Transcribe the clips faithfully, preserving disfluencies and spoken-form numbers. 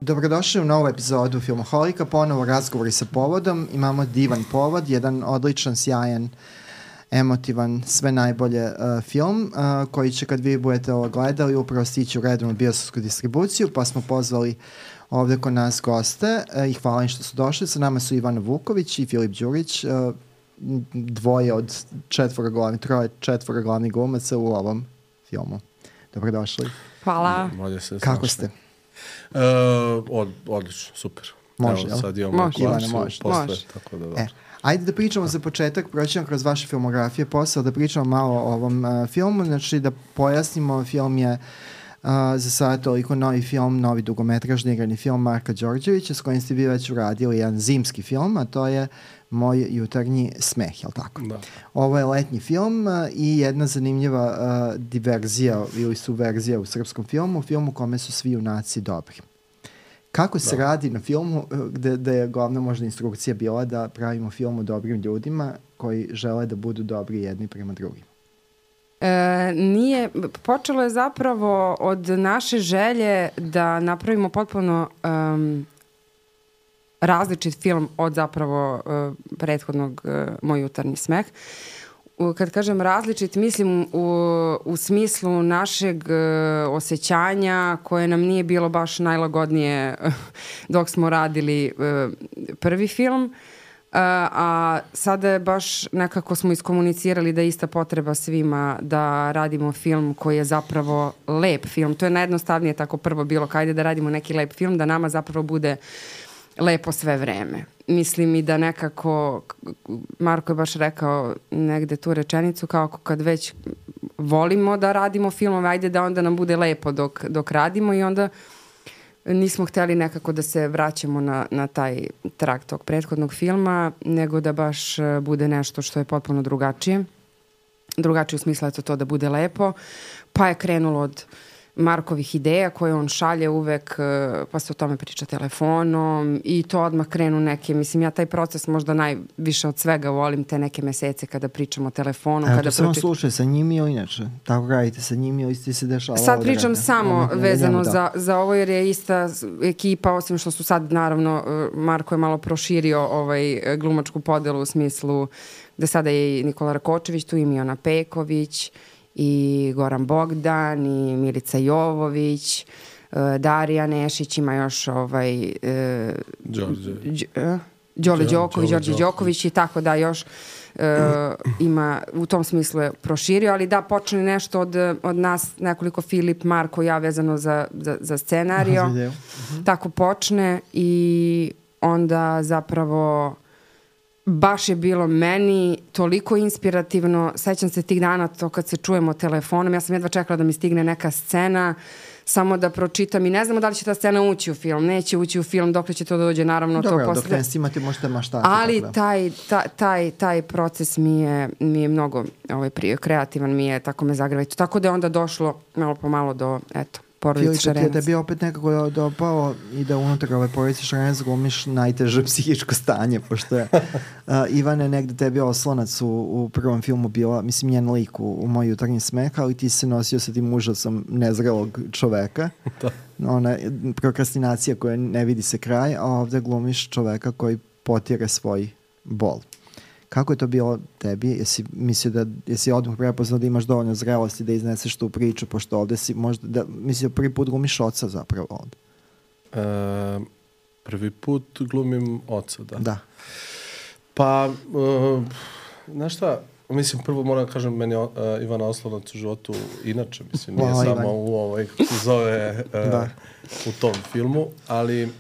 Dobrodošli u novu epizodu Filmoholika, ponovo razgovori sa povodom. Imamo divan povod, jedan odličan, sjajan, emotivan, sve najbolje uh, film uh, koji će, kad vi budete ovo gledali, upravo stići u redovnu bioskopsku distribuciju, pa smo pozvali ovde kod nas goste uh, i hvala im što su došli. Sa nama su Ivana Vuković i Filip Đurić, uh, dvoje od četvora glavnih, troje četvora glavnih glumaca u ovom filmu. Dobrodošli. Hvala. Kako ste? Uh, od, odlično, super. Može, Evo, sad imamo može. Ivane, može. posle, može. tako da da. E, ajde da pričamo za početak, proćemo kroz vaše filmografije posle, da pričamo malo o ovom uh, filmu, znači da pojasnimo, film je uh, za sada toliko novi film, novi dugometražni igrani film Marka Đorđevića, s kojim ste vi već uradili jedan zimski film, a to je Moj jutarnji smeh, jel tako? Da. Ovo je letnji film uh, i jedna zanimljiva uh, diverzija ili subverzija u srpskom filmu, filmu u kome su svi junaci dobri. Kako se Da. radi na filmu uh, gde, gde je glavna možda instrukcija bila da pravimo film o dobrim ljudima koji žele da budu dobri jedni prema drugim? E, nije, počelo je zapravo od naše želje da napravimo potpuno um, različit film od zapravo uh, prethodnog uh, Moj jutarnji smeh. U, kad kažem različit, mislim u, u smislu našeg uh, osjećanja koje nam nije bilo baš najlagodnije uh, dok smo radili uh, prvi film. Uh, a sada je baš nekako smo iskomunicirali da je ista potreba svima da radimo film koji je zapravo lep film. To je najjednostavnije tako prvo bilo, kajde da radimo neki lep film, da nama zapravo bude lepo sve vreme. Mislim i da nekako, Marko je baš rekao negde tu rečenicu, kao kad već volimo da radimo filmove, ajde da onda nam bude lepo dok, dok radimo, i onda nismo hteli nekako da se vraćamo na, na taj trak tog prethodnog filma, nego da baš bude nešto što je potpuno drugačije. Drugačije u smislu je to, to da bude lepo. Pa je krenulo od Markovih ideja koje on šalje uvek, pa se o tome priča telefonom i to odmah krenu neke, mislim ja taj proces možda najviše od svega volim, te neke mesece kada pričamo telefonom. Evo, kada to samo proči... slušaj, sa njim ili inače? Tako radite sa njim ili ti se dešava? Sad pričam da samo ne, vezano ne, da. za, za ovo, jer je ista ekipa, osim što su sad naravno, Marko je malo proširio ovaj glumačku podelu u smislu da sada je i Nikola Rakočević, tu i Miona Peković, i Goran Bogdan, i Milica Jovović, uh, Darija Nešić, ima još ovaj uh, Đorđe. uh, Đole Đoković, Đorđe Đoković i tako da još uh, ima, u tom smislu je proširio, ali da počne nešto od, od nas, nekoliko Filip, Marko, ja vezano za, za, za scenario. Aha, za uh-huh. Tako počne i onda zapravo baš je bilo meni toliko inspirativno. Sećam se tih dana, to kad se čujemo telefonom, ja sam jedva čekala da mi stigne neka scena, samo da pročitam i ne znamo da li će ta scena ući u film, neće ući u film, dokle će to dođe, naravno. Dobro, to posle... dok ne snimate možete maštati. Ali da. taj, taj, taj, taj proces mi je, mi je mnogo ovaj, prije, kreativan mi je, tako me zagreva. Tako da je onda došlo malo po malo do, eto, Porodice Šarenac. Filip, ti je opet nekako dopao i da unutar ove Porodice Šarenac glumiš najteže psihičko stanje, pošto je uh, Ivana negde tebi oslonac u, u prvom filmu bila, mislim, njen lik u, u Moj jutarnji smeh, ali ti se nosio sa tim užasom nezrelog čoveka. Da. Ona prokrastinacija koja ne vidi se kraj, a ovde glumiš čoveka koji potire svoj bol. Kako je to bilo tebi? Jesi mislio da, jesi odmah prepoznao da imaš dovoljno zrelosti da izneseš tu priču, pošto ovde si možda, da, mislio prvi put glumiš oca zapravo ovde? E, prvi put glumim oca, da. Da. Pa, uh, znaš šta, mislim, prvo moram da kažem, meni uh, Ivana oslonac u životu inače, mislim, nije Hvala, samo Ivan. u ovoj, kako se zove, uh, Da. u tom filmu, ali,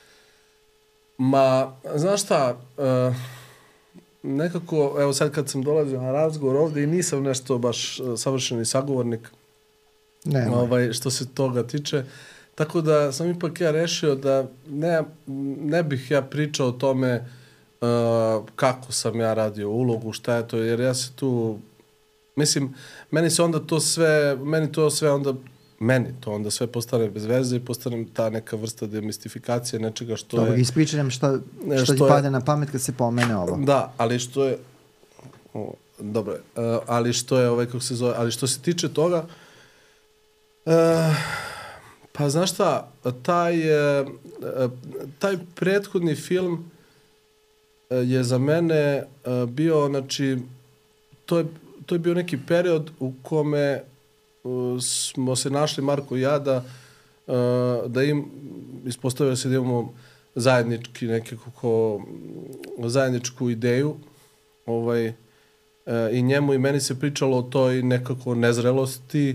ma, znaš šta, uh, nekako, evo sad kad sam dolazio na razgovor ovde i nisam nešto baš uh, savršeni sagovornik, Ne, ovaj, što se toga tiče, tako da sam ipak ja rešio da ne, ne bih ja pričao o tome uh, kako sam ja radio ulogu, šta je to, jer ja se tu, mislim, meni se onda to sve, meni to sve onda, meni to onda sve postane bez veze i postane ta neka vrsta demistifikacije nečega što dobro, je... ispričaj nam šta, šta što ti je, pada na pamet kad se pomene ovo. Da, ali što je, o, dobro, uh, ali što je, ovaj, kako se zove, ali što se tiče toga, uh, Pa znaš šta, taj, taj prethodni film je za mene bio, znači, to je, to je bio neki period u kome smo se našli, Marko i ja, da, da im ispostavio se da imamo zajednički nekako zajedničku ideju, ovaj, i njemu i meni se pričalo o toj nekako nezrelosti,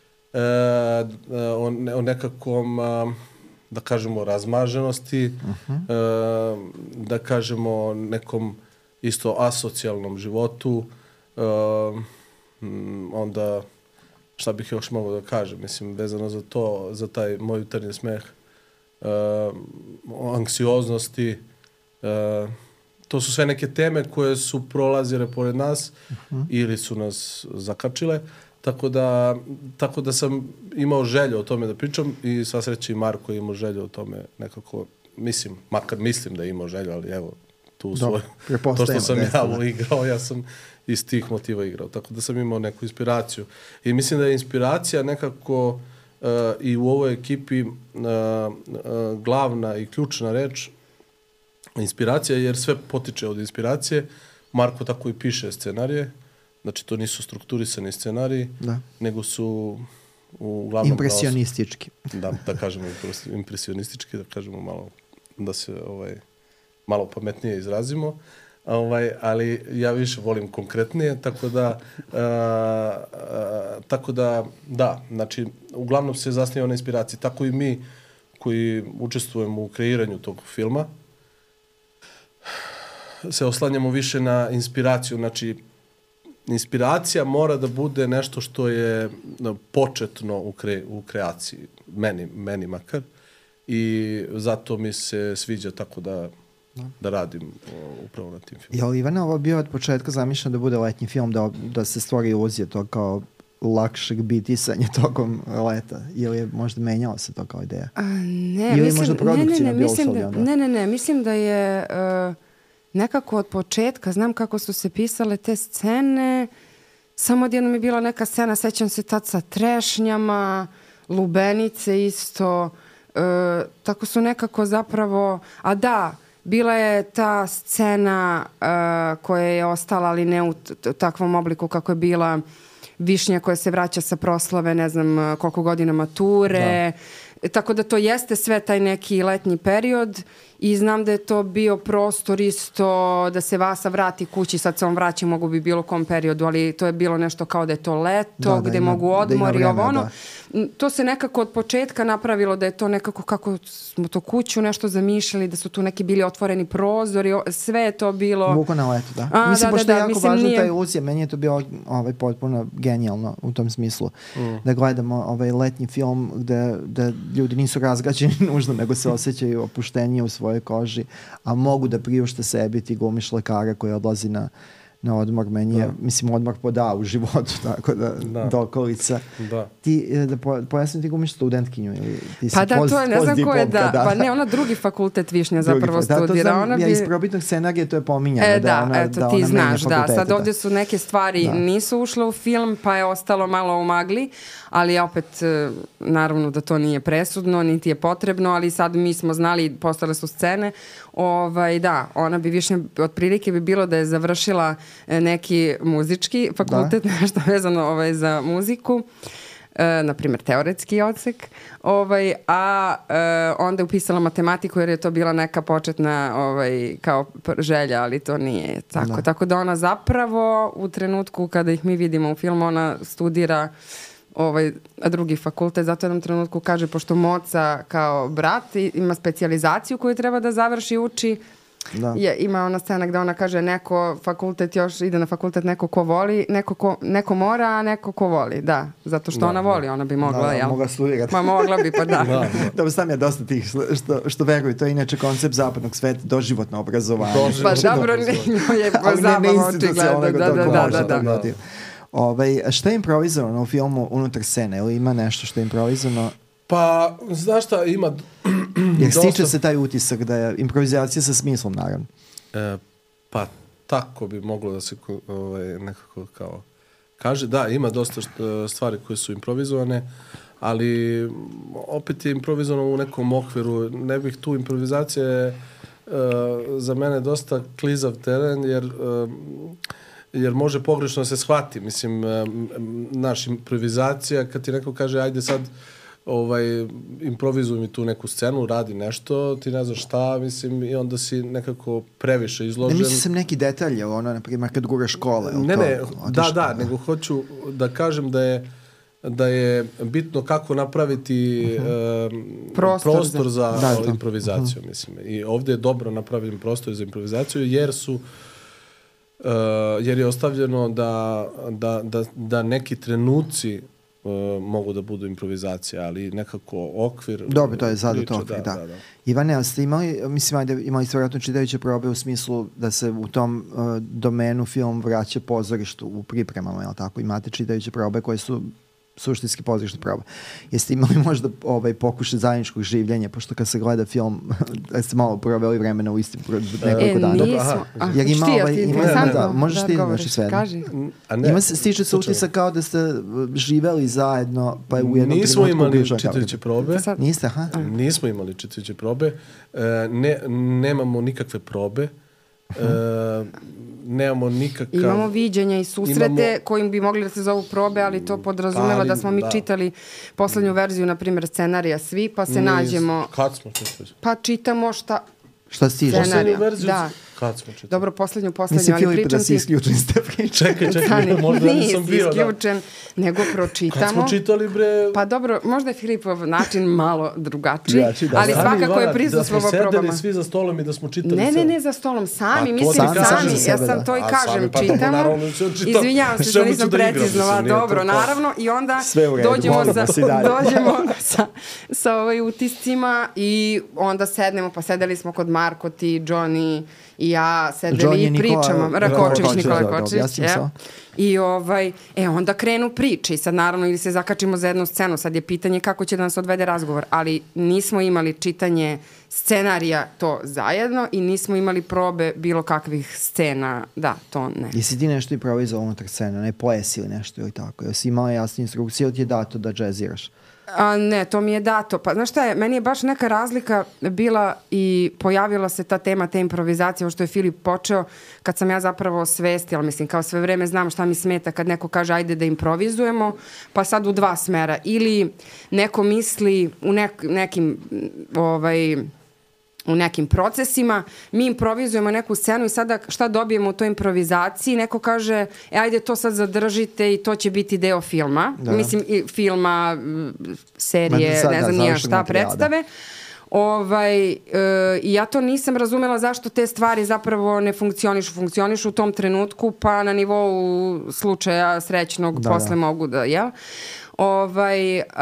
o, ne, o nekakvom, da kažemo, razmaženosti, uh-huh. da kažemo nekom isto asocijalnom životu, onda šta bih još mogao da kažem, mislim, vezano za to, za taj moj jutarnji smeh, o anksioznosti, to su sve neke teme koje su prolazile pored nas uh-huh. ili su nas zakačile. Tako da, tako da sam imao želju o tome da pričam i sva sreća i Marko je imao želju o tome nekako, mislim, makar mislim da je imao želju, ali evo, tu svoj, to što sam ja igrao, ja sam iz tih motiva igrao. Tako da sam imao neku inspiraciju. I mislim da je inspiracija nekako uh, i u ovoj ekipi uh, uh, glavna i ključna reč, inspiracija, jer sve potiče od inspiracije. Marko tako i piše scenarije. Znači, to nisu strukturisani scenariji, da. Nego su uglavnom... Impresionistički. Da, da kažemo impresionistički, da kažemo malo, da se ovaj, malo pametnije izrazimo. Ovaj, ali ja više volim konkretnije, tako da, a, a, tako da, da, znači, uglavnom se zasniva na inspiraciji. Tako i mi koji učestvujemo u kreiranju tog filma, se oslanjamo više na inspiraciju, znači, inspiracija mora da bude nešto što je početno u, kre, u kreaciji, meni, meni makar, i zato mi se sviđa tako da, da radim o, upravo na tim filmima. Je li Ivana ovo bio od početka zamišljeno da bude letnji film, da, da se stvori iluzija to kao lakšeg bitisanja tokom leta, ili je možda menjalo se to kao ideja? A, ne, ili mislim, možda produkcija ne, ne, ne, mislim da, ne, ne, ne, mislim da je... Uh, nekako od početka, znam kako su se pisale te scene, samo odjednom je bila neka scena, sećam se tad sa trešnjama, lubenice isto, e, tako su nekako zapravo, a da, bila je ta scena e, koja je ostala, ali ne u t- takvom obliku kako je bila višnja koja se vraća sa proslave, ne znam koliko godina mature, da. Tako da to jeste sve taj neki letnji period i znam da je to bio prostor isto da se Vasa vrati kući, sad se on vraća, mogu bi bilo u kom periodu, ali to je bilo nešto kao da je to leto, da, gde da ima, mogu odmori, ovo ono. Da. To se nekako od početka napravilo da je to nekako kako smo to kuću nešto zamišljali, da su tu neki bili otvoreni prozori, sve je to bilo... Vuko na leto, da. A, mislim, da, pošto da, je jako mislim, važna nije... ta iluzija, meni je to bilo ovaj, potpuno genijalno u tom smislu. Mm. Da gledamo ovaj letnji film gde, gde ljudi nisu razgrađeni nužno, nego se osjećaju opuštenije u svojoj koži, a mogu da priušte sebi ti glumiš lekara koji odlazi na, na odmor. Meni je, da. mislim, odmor poda u životu, tako da, da. dokolica. Da. Ti, da po, pojasnim, ti glumiš studentkinju ili ti si pa da, post, to je, ne znam ko je, da, da. Pa ne, ona drugi fakultet Višnja drugi zapravo studira. Da, to znam, ona bi... ja iz probitnog scenarija to je pominjano. E, da, da, ona, eto, da ti ona znaš, da. Sad da. ovdje su neke stvari da. nisu ušle u film, pa je ostalo malo u magli, ali opet, naravno da to nije presudno, niti je potrebno, ali sad mi smo znali, postale su scene, ovaj, da, ona bi više, otprilike bi bilo da je završila neki muzički fakultet, da. nešto vezano ovaj, za muziku, e, na primjer teoretski odsek, ovaj, a e, onda je upisala matematiku jer je to bila neka početna ovaj, kao želja, ali to nije tako. Da. Tako da ona zapravo u trenutku kada ih mi vidimo u filmu, ona studira ovaj, drugi fakultet, zato u jednom trenutku kaže, pošto Moca kao brat ima specijalizaciju koju treba da završi, uči, da. Je, ima ona scena gde ona kaže neko fakultet još ide na fakultet neko ko voli, neko, ko, neko mora, a neko ko voli, da, zato što da, ona voli, ona bi mogla, da, jel? Mogla studirati. Ma mogla bi, pa da. da, da. Dobro, sam je dosta tih što, što veruju, to je inače koncept zapadnog sveta, doživotno obrazovanje. Pa dobro, njoj je zabava očigledno, da, da, da, da, da, da. Ovaj, šta je improvizovano u filmu unutar scene? Ili ima nešto što je improvizovano? Pa, znaš šta, ima... Jer stiče se taj utisak da je improvizacija sa smislom, naravno. E, pa, tako bi moglo da se ovaj, nekako kao kaže. Da, ima dosta stvari koje su improvizovane, ali opet je improvizovano u nekom okviru. Ne bih tu improvizacija je uh, za mene dosta klizav teren, jer uh, jer može pogrešno se shvati. Mislim, naš improvizacija, kad ti neko kaže, ajde sad, ovaj, improvizuj mi tu neku scenu, radi nešto, ti ne znaš šta, mislim, i onda si nekako previše izložen. Ne mislim sam neki detalje, ono, na primjer, kad gura škole. Ne, ne, da, da, nego hoću da kažem da je da je bitno kako napraviti uh-huh. um, prostor, prostor za, za da, improvizaciju, uh-huh. mislim. I ovdje je dobro napraviti prostor za improvizaciju, jer su Uh, jer je ostavljeno da, da, da, da neki trenuci uh, mogu da budu improvizacija, ali nekako okvir... Dobro, to je sada to okvir, da. da, da. Ivane, ali ste imali, mislim, ajde, imali ste vjerojatno čitajuće probe u smislu da se u tom uh, domenu film vraća pozorištu u pripremama, jel tako? Imate čitajuće probe koje su suštinski pozorišne probe. Jeste imali možda ovaj, pokušaj zajedničkog življenja, pošto kad se gleda film, jeste malo proveli vremena u istim nekoliko e, dana. E, nismo. Ah, jer ima, štija, ovaj, ti ima, da, da, možeš da ti govoriš, znači sve. Kaži. Ima se, stiče se utisak kao da ste živeli zajedno, pa je u jednom nismo imali čitajuće probe. Niste, aha? Nismo imali čitajuće probe. E, ne, nemamo nikakve probe. E, nemamo nikakav... Imamo viđenja i susrete imamo... kojim bi mogli da se zovu probe, ali to podrazumeva ali, da smo mi da. čitali poslednju verziju, na primjer, scenarija svi, pa se Nis, nađemo... Kad smo čitali? Pa čitamo šta... Šta stiže? Poslednju verziju? Da. Kad smo čitali? Dobro, poslednju, poslednju, ali pričam ti... da si isključen s te priče. Čekaj, čekaj, možda nisam bio. Nisi isključen, da. nego pročitamo. Kad smo čitali, bre... Pa dobro, možda je Filipov način malo drugačiji, da, ali da. svakako je prisustvovao probama. Da smo sedeli svi za stolom i da smo čitali... Ne, ne, ne za stolom, sami, mislim sami, sami. Ja sam to i kažem, čitamo. Izvinjavam se što nisam preciznova, dobro, naravno, i onda dođemo sa sa ovaj utiscima i onda sednemo, pa sedeli smo kod Marko, ti, Johnny i ja sedeli i pričamo. Rakočević, Nikola Kočević. Ja. I ovaj, e, onda krenu priče i sad naravno ili se zakačimo za jednu scenu. Sad je pitanje kako će da nas odvede razgovor. Ali nismo imali čitanje scenarija to zajedno i nismo imali probe bilo kakvih scena. Da, to ne. Jesi ti nešto i provizao unutar scena? Ne ples ili nešto ili tako? Jesi imala jasne instrukcije ili ti je dato da džeziraš? A, ne, to mi je dato. Pa znaš šta je, meni je baš neka razlika bila i pojavila se ta tema te improvizacije, ovo što je Filip počeo, kad sam ja zapravo osvestila, mislim, kao sve vreme znam šta mi smeta kad neko kaže ajde da improvizujemo, pa sad u dva smera. Ili neko misli u nek, nekim ovaj... u nekim procesima, mi improvizujemo neku scenu i sada šta dobijemo u toj improvizaciji, neko kaže, e, ajde to sad zadržite i to će biti deo filma, da. Mislim, i filma, serije, sad, ne znam da, nija šta predstave. Ovaj, e, i ja to nisam razumela zašto te stvari zapravo ne funkcionišu, funkcionišu u tom trenutku, pa na nivou slučaja srećnog da, posle da. mogu da, jel? Ovaj, uh,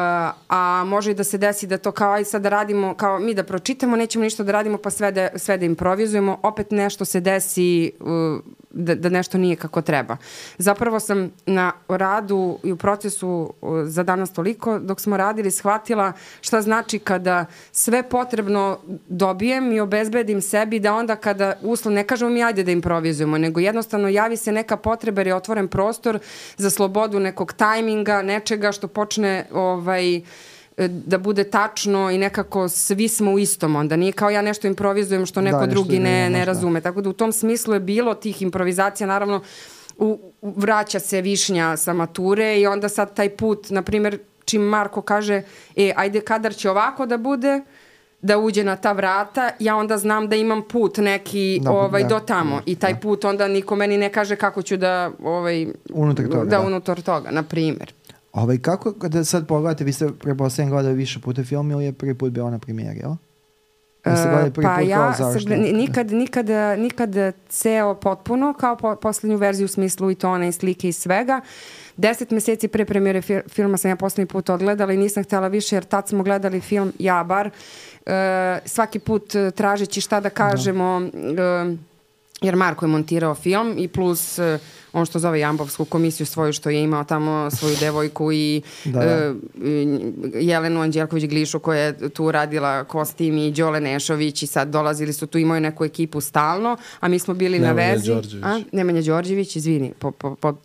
a može i da se desi da to kao aj sad da radimo, kao mi da pročitamo, nećemo ništa da radimo pa sve da, sve da improvizujemo, opet nešto se desi uh, da, da nešto nije kako treba. Zapravo sam na radu i u procesu uh, za danas toliko, dok smo radili, shvatila šta znači kada sve potrebno dobijem i obezbedim sebi, da onda kada uslov, ne kažemo mi ajde da improvizujemo, nego jednostavno javi se neka potreba jer je otvoren prostor za slobodu nekog tajminga, nečega što počne ovaj, da bude tačno i nekako svi smo u istom onda. Nije kao ja nešto improvizujem što neko da, drugi ne, ne razume. Tako da u tom smislu je bilo tih improvizacija, naravno u, u, vraća se višnja sa mature i onda sad taj put, na primjer, čim Marko kaže, e, ajde kadar će ovako da bude, da uđe na ta vrata, ja onda znam da imam put neki da, ovaj, da, do tamo. Da, I taj da. put onda niko meni ne kaže kako ću da ovaj, unutar toga, da, da. unutar toga, na primjer. Ovaj, kako, kada sad pogledate, vi ste preposlednje gledali više puta film ili je prvi put bio na premijeri, jel? Uh, pa ja se, nikad, nikad, nikad ceo potpuno, kao po, poslednju verziju u smislu i tona i slike i svega. Deset meseci pre premijere fil, filma sam ja poslednji put odgledala i nisam htjela više jer tad smo gledali film, ja bar, uh, svaki put tražeći šta da kažemo, da. Uh, jer Marko je montirao film i plus uh, on što zove Jambovsku komisiju svoju što je imao tamo svoju devojku i da, da. Uh, Jelenu Anđelković-Glišu koja je tu radila kostim i Đole Nešović i sad dolazili su tu, imaju neku ekipu stalno, a mi smo bili Nemanja na vezi. Đorđević. A? Nemanja Đorđević, izvini, po, po, po,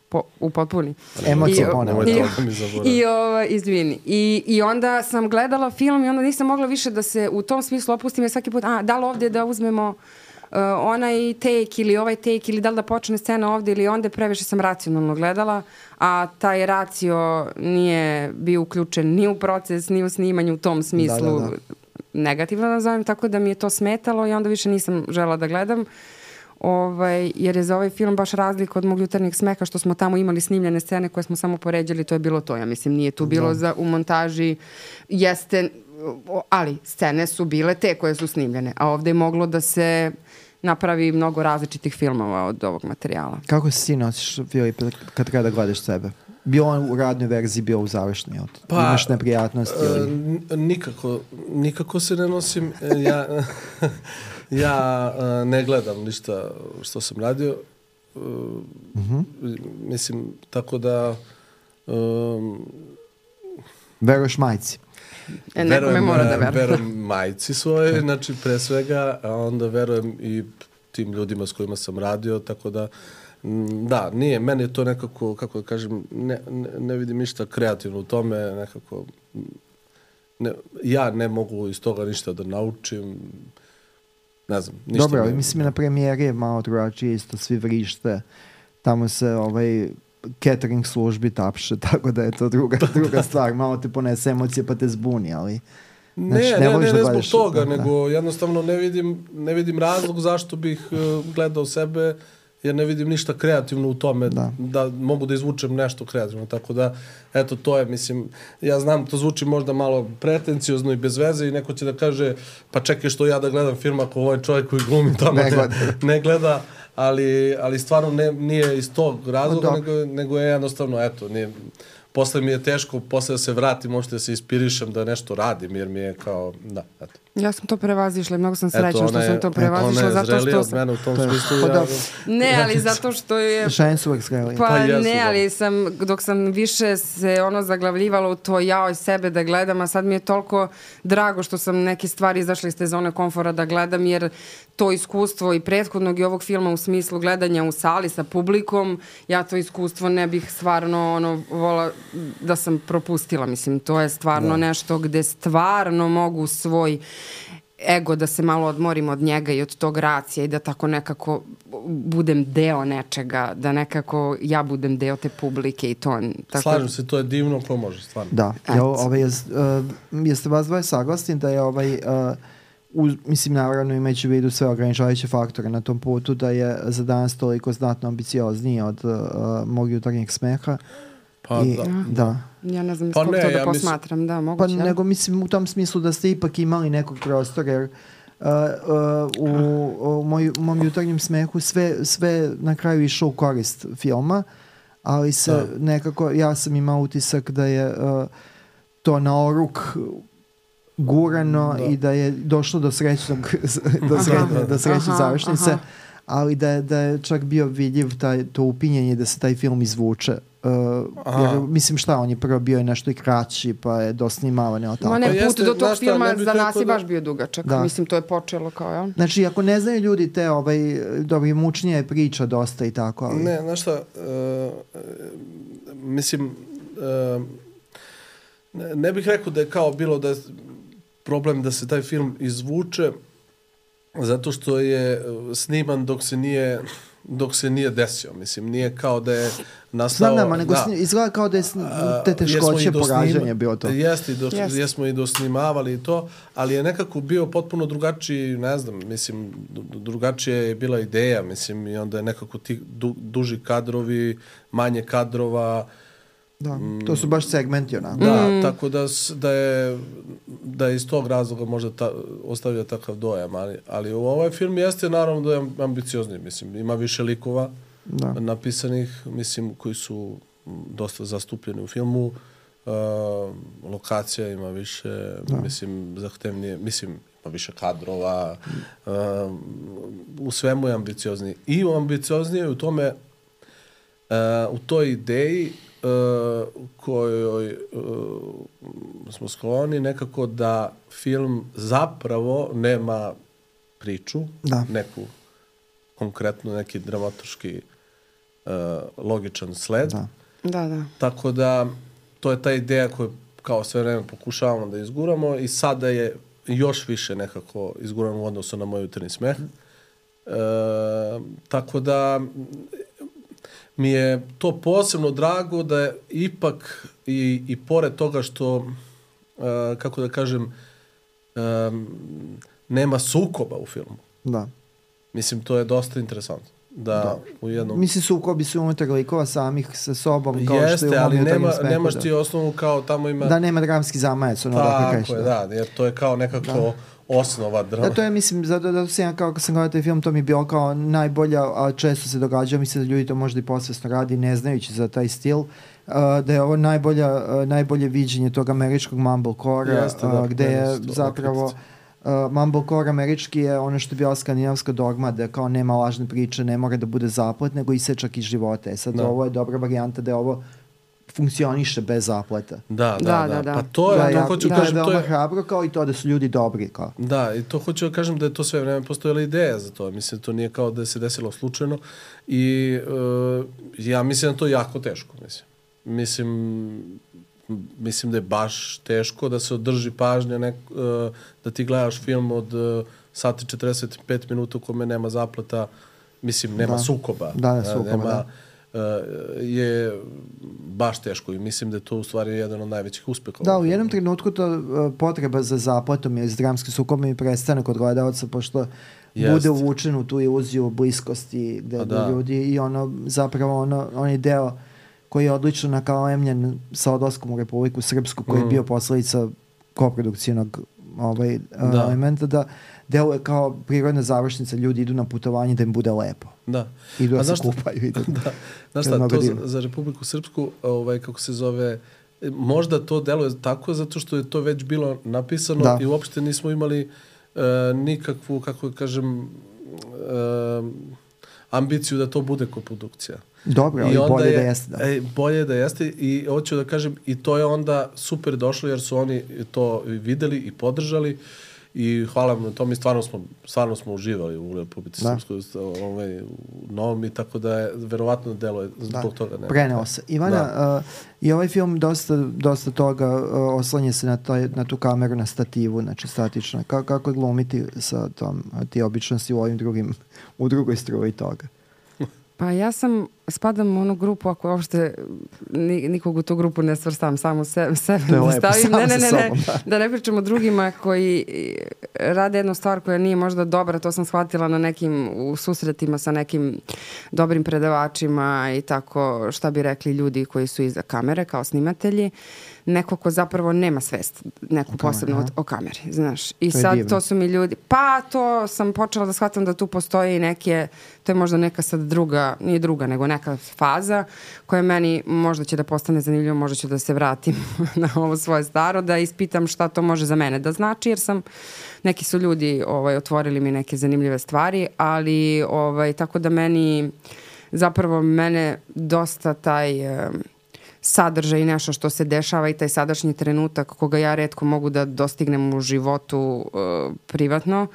po, upotpuni. Emocija I- ponovo. I, Nemoj to da mi zaboravi. i, ovaj, izvini. I, I onda sam gledala film i onda nisam mogla više da se u tom smislu opustim jer svaki put, a, da li ovdje da uzmemo uh, onaj take ili ovaj take ili da li da počne scena ovdje ili onda previše sam racionalno gledala, a taj racio nije bio uključen ni u proces, ni u snimanju u tom smislu Da, da, da. negativno nazovem, tako da mi je to smetalo i onda više nisam žela da gledam. Ovaj, jer je za ovaj film baš razlika od mog jutarnjeg smeha što smo tamo imali snimljene scene koje smo samo poređali, to je bilo to, ja mislim, nije tu bilo za, u montaži, jeste, o, ali scene su bile te koje su snimljene, a ovdje je moglo da se napravi mnogo različitih filmova od ovog materijala. Kako si nosiš, Filip, kad treba da gledaš sebe? Bio on u radnoj verziji, bio u završnoj? Od... Pa, Imaš neprijatnosti? E, Ili... n- nikako, nikako se ne nosim. E, Ja, ja e, ne gledam ništa što sam radio. E, Mhm. Mislim, tako da um, Veruješ majci? E, nekome mora da veruje. verujem majci svoje, znači pre svega, a onda verujem i tim ljudima s kojima sam radio, tako da mm, da, nije, meni je to nekako, kako da kažem, ne, ne, ne vidim ništa kreativno u tome, nekako mm, ne, ja ne mogu iz toga ništa da naučim, ne znam, ništa. Dobro, ali me- mislim na premijeri je malo drugačije, isto svi vrište, tamo se ovaj catering službi tapše, tako da je to druga, druga stvar, malo te ponese emocije pa te zbuni, ali Ne, Znači, ne ne, ne, voliš ne, da zbog gledaš, toga, da, da. nego jednostavno ne vidim, ne vidim razlog zašto bih uh, gledao sebe, jer ne vidim ništa kreativno u tome Da. da, mogu da izvučem nešto kreativno, tako da, eto, to je, mislim, ja znam, to zvuči možda malo pretenciozno i bez veze i neko će da kaže, pa čekaj što ja da gledam film ako ovaj čovjek koji glumi tamo Ne ne, gleda. ne gleda, ali, ali stvarno ne, nije iz tog razloga, dobro. nego, nego je jednostavno, eto, nije, posle mi je teško, posle da se vratim, možete da se inspirišem da nešto radim, jer mi je kao, da, eto. Ja sam to prevazišla i mnogo sam srećna Eto, što ona je, sam to prevazišla ona je zato zrelija što od sam... mene u tom To je- smislu. pa Ja, da. Ne, ali zato što je... Šajn su uvek skreli. Pa, Pa jesu, ne, da. ali sam, dok sam više se ono zaglavljivala u to jao sebe da gledam, a sad mi je toliko drago što sam neke stvari izašla iz te zone komfora da gledam, jer to iskustvo i prethodnog i ovog filma u smislu gledanja u sali sa publikom, ja to iskustvo ne bih stvarno ono, vola da sam propustila. Mislim, to je stvarno nešto gde stvarno mogu svoj ego da se malo odmorim od njega i od tog racija i da tako nekako budem deo nečega, da nekako ja budem deo te publike i to. Tako... slažem se, to je divno ko može, stvarno. Da, Eto. ja, ovaj, jes, uh, jeste vas dvoje saglasni da je ovaj, uh, uz, mislim naravno imajući u vidu sve ograničavajuće faktore na tom putu, da je za danas toliko znatno ambiciozniji od uh, mog jutarnjeg smeha. Pa I, da. da. Ja ne znam iz Pa kog ne, to da ja mislim- posmatram, da, Pa moguće. ja. nego mislim u tom smislu da ste ipak imali nekog prostora jer uh, uh, u, u moj, u mom jutarnjem smehu sve, sve na kraju išlo u korist filma, ali se Da. nekako, ja sam imao utisak da je uh, to na oruk gurano Da. i da je došlo do srećnog do, Aha. srećne, do srećne Aha, završnice, aha. ali da je, da je čak bio vidljiv taj, to upinjenje da se taj film izvuče. Uh, Aha. jer, mislim šta, on je prvo bio i nešto i kraći, pa je dosnimavan, jel tako? Ma ne, Pa put jeste, do tog znaš šta, filma ne bih za nas rekao je da- baš bio dugačak. Da. Mislim, to je počelo kao, jel? Znači, ako ne znaju ljudi te, ovaj, dobro, mučnija je priča dosta i tako, ali... Ne, znaš šta, uh, mislim, uh, ne, ne bih rekao da je kao bilo da je problem da se taj film izvuče, zato što je uh, sniman dok se nije dok se nije desio, mislim, nije kao da je nastao... Znam nama, nego da. sni- izgleda kao da je sni- A, te jesmo teškoće i do poražanja snima- bilo to. Jeste, i do, Jeste. jesmo i dosnimavali i to, ali je nekako bio potpuno drugačiji, ne znam, mislim, du- drugačija je bila ideja, mislim, i onda je nekako ti du, duži kadrovi, manje kadrova, Da, to su baš segmenti onako. da, Mm. tako da, s- da je da je iz tog razloga možda ta, ostavio takav dojam, ali, ali u ovaj film jeste naravno da je ambiciozni, mislim, ima više likova Da. napisanih, mislim, koji su m, dosta zastupljeni u filmu, uh, lokacija ima više, Da. mislim, zahtevnije, mislim, ima više kadrova, uh, u svemu je ambiciozniji. I u ambicioznije u tome, uh, u toj ideji uh, kojoj uh, smo skloni nekako da film zapravo nema priču, Da. neku konkretno neki dramaturški uh, logičan sled. Da. Da, da. Tako da, to je ta ideja koju kao sve vreme pokušavamo da izguramo i sada je još više nekako izguramo u odnosu na moj jutarnji smeh. E, tako da mi je to posebno drago da je ipak i, i pored toga što, e, kako da kažem, e, nema sukoba u filmu. Da. Mislim, to je dosta interesantno. Da, da. U jednom... Mislim, sukobi su unutar likova samih sa sobom, kao Jeste, što je u ali nema, smehu, nemaš da. ti osnovu kao tamo ima... Da, nema dramski zamajac, ono tako kažeš, je, da. da, jer to je kao nekako da. Osnova drama. Da, to je, mislim, zato da se ja, kao kad sam gledao taj film, to mi je bilo kao najbolja, a često se događa, mislim da ljudi to možda i posvesno radi, ne znajući za taj stil, uh, da je ovo najbolja, uh, najbolje viđenje tog američkog mumblecore-a, Jeste, da, uh, gde je jeste, zapravo... Uh, mumblecore američki je ono što je bila skandinavska dogma, da kao nema lažne priče, ne mora da bude zaplet, nego isečak iz života. E sad, da. Ovo je dobra varijanta da je ovo funkcioniše bez zapleta. Da, da, da. da. da, da. Pa to je, da, to ja, hoću da, kažem, da je to veoma je... hrabro, kao i to da su ljudi dobri, kao. Da, i to hoću da kažem da je to sve vreme postojala ideja za to. Mislim, to nije kao da se desilo slučajno i uh, ja mislim da to je jako teško, mislim. Mislim, mislim da je baš teško da se održi pažnja, nek, uh, da ti gledaš film od uh, sati četrdeset pet minuta u kome nema zaplata, mislim, nema da. sukoba. Da, da, sukoba, nema, da. Uh, je baš teško i mislim da je to u stvari jedan od najvećih uspeha. Da, u jednom trenutku to uh, potreba za zaplatom ili dramski sukob mi prestane kod gledalca, pošto Jest. bude uvučen u tu iluziju bliskosti gde, da. ljudi i ono, zapravo ono, onaj deo koji je odlično nakalemljen sa odlaskom u Republiku Srpsku, koji mm. je bio posledica koprodukcijnog ovaj, da. elementa, da deluje kao prirodna završnica, ljudi idu na putovanje da im bude lepo. Da. Idu da A se znaš kupaju. Idu. Da. Znaš šta, to za, za Republiku Srpsku, ovaj, kako se zove, možda to deluje tako zato što je to već bilo napisano da. i uopšte nismo imali uh, nikakvu, kako kažem, uh, ambiciju da to bude koprodukcija. Dobro, ali bolje je, da jeste. Da. E, bolje da jeste i hoću da kažem i to je onda super došlo jer su oni to videli i podržali i hvala vam na tom i stvarno smo, stvarno smo uživali u Republici Srpskoj ovaj, u novom i tako da je verovatno delo je zbog da. toga. Ne, Preneo se. Ivana, uh, i ovaj film dosta, dosta toga uh, oslanja se na, taj, na tu kameru na stativu, znači statično. Ka, kako glumiti sa tom, ti obično si u ovim drugim, u drugoj struji toga? Pa ja sam, spadam u onu grupu, ako uopšte nikog u tu grupu ne svrstam, samo se, sebe da lepo, stavim. Ne, ne, ne, ne, sobom, da. da ne pričamo drugima koji rade jednu stvar koja nije možda dobra, to sam shvatila na nekim, u susretima sa nekim dobrim predavačima i tako, šta bi rekli ljudi koji su iza kamere kao snimatelji. Neko ko zapravo nema svest, neku o posebnu kamer, o, o kameri, znaš. I to sad divno. To su mi ljudi, pa to sam počela da shvatam da tu postoji neke, to je možda neka sad druga, nije druga, nego neka faza koja meni možda će da postane zanimljivo, možda ću da se vratim na ovo svoje staro, da ispitam šta to može za mene da znači, jer sam, neki su ljudi ovaj, otvorili mi neke zanimljive stvari, ali ovaj, tako da meni, zapravo mene dosta taj... Um, sadržaj i nešto što se dešava i taj sadašnji trenutak koga ja retko mogu da dostignem u životu uh, privatno.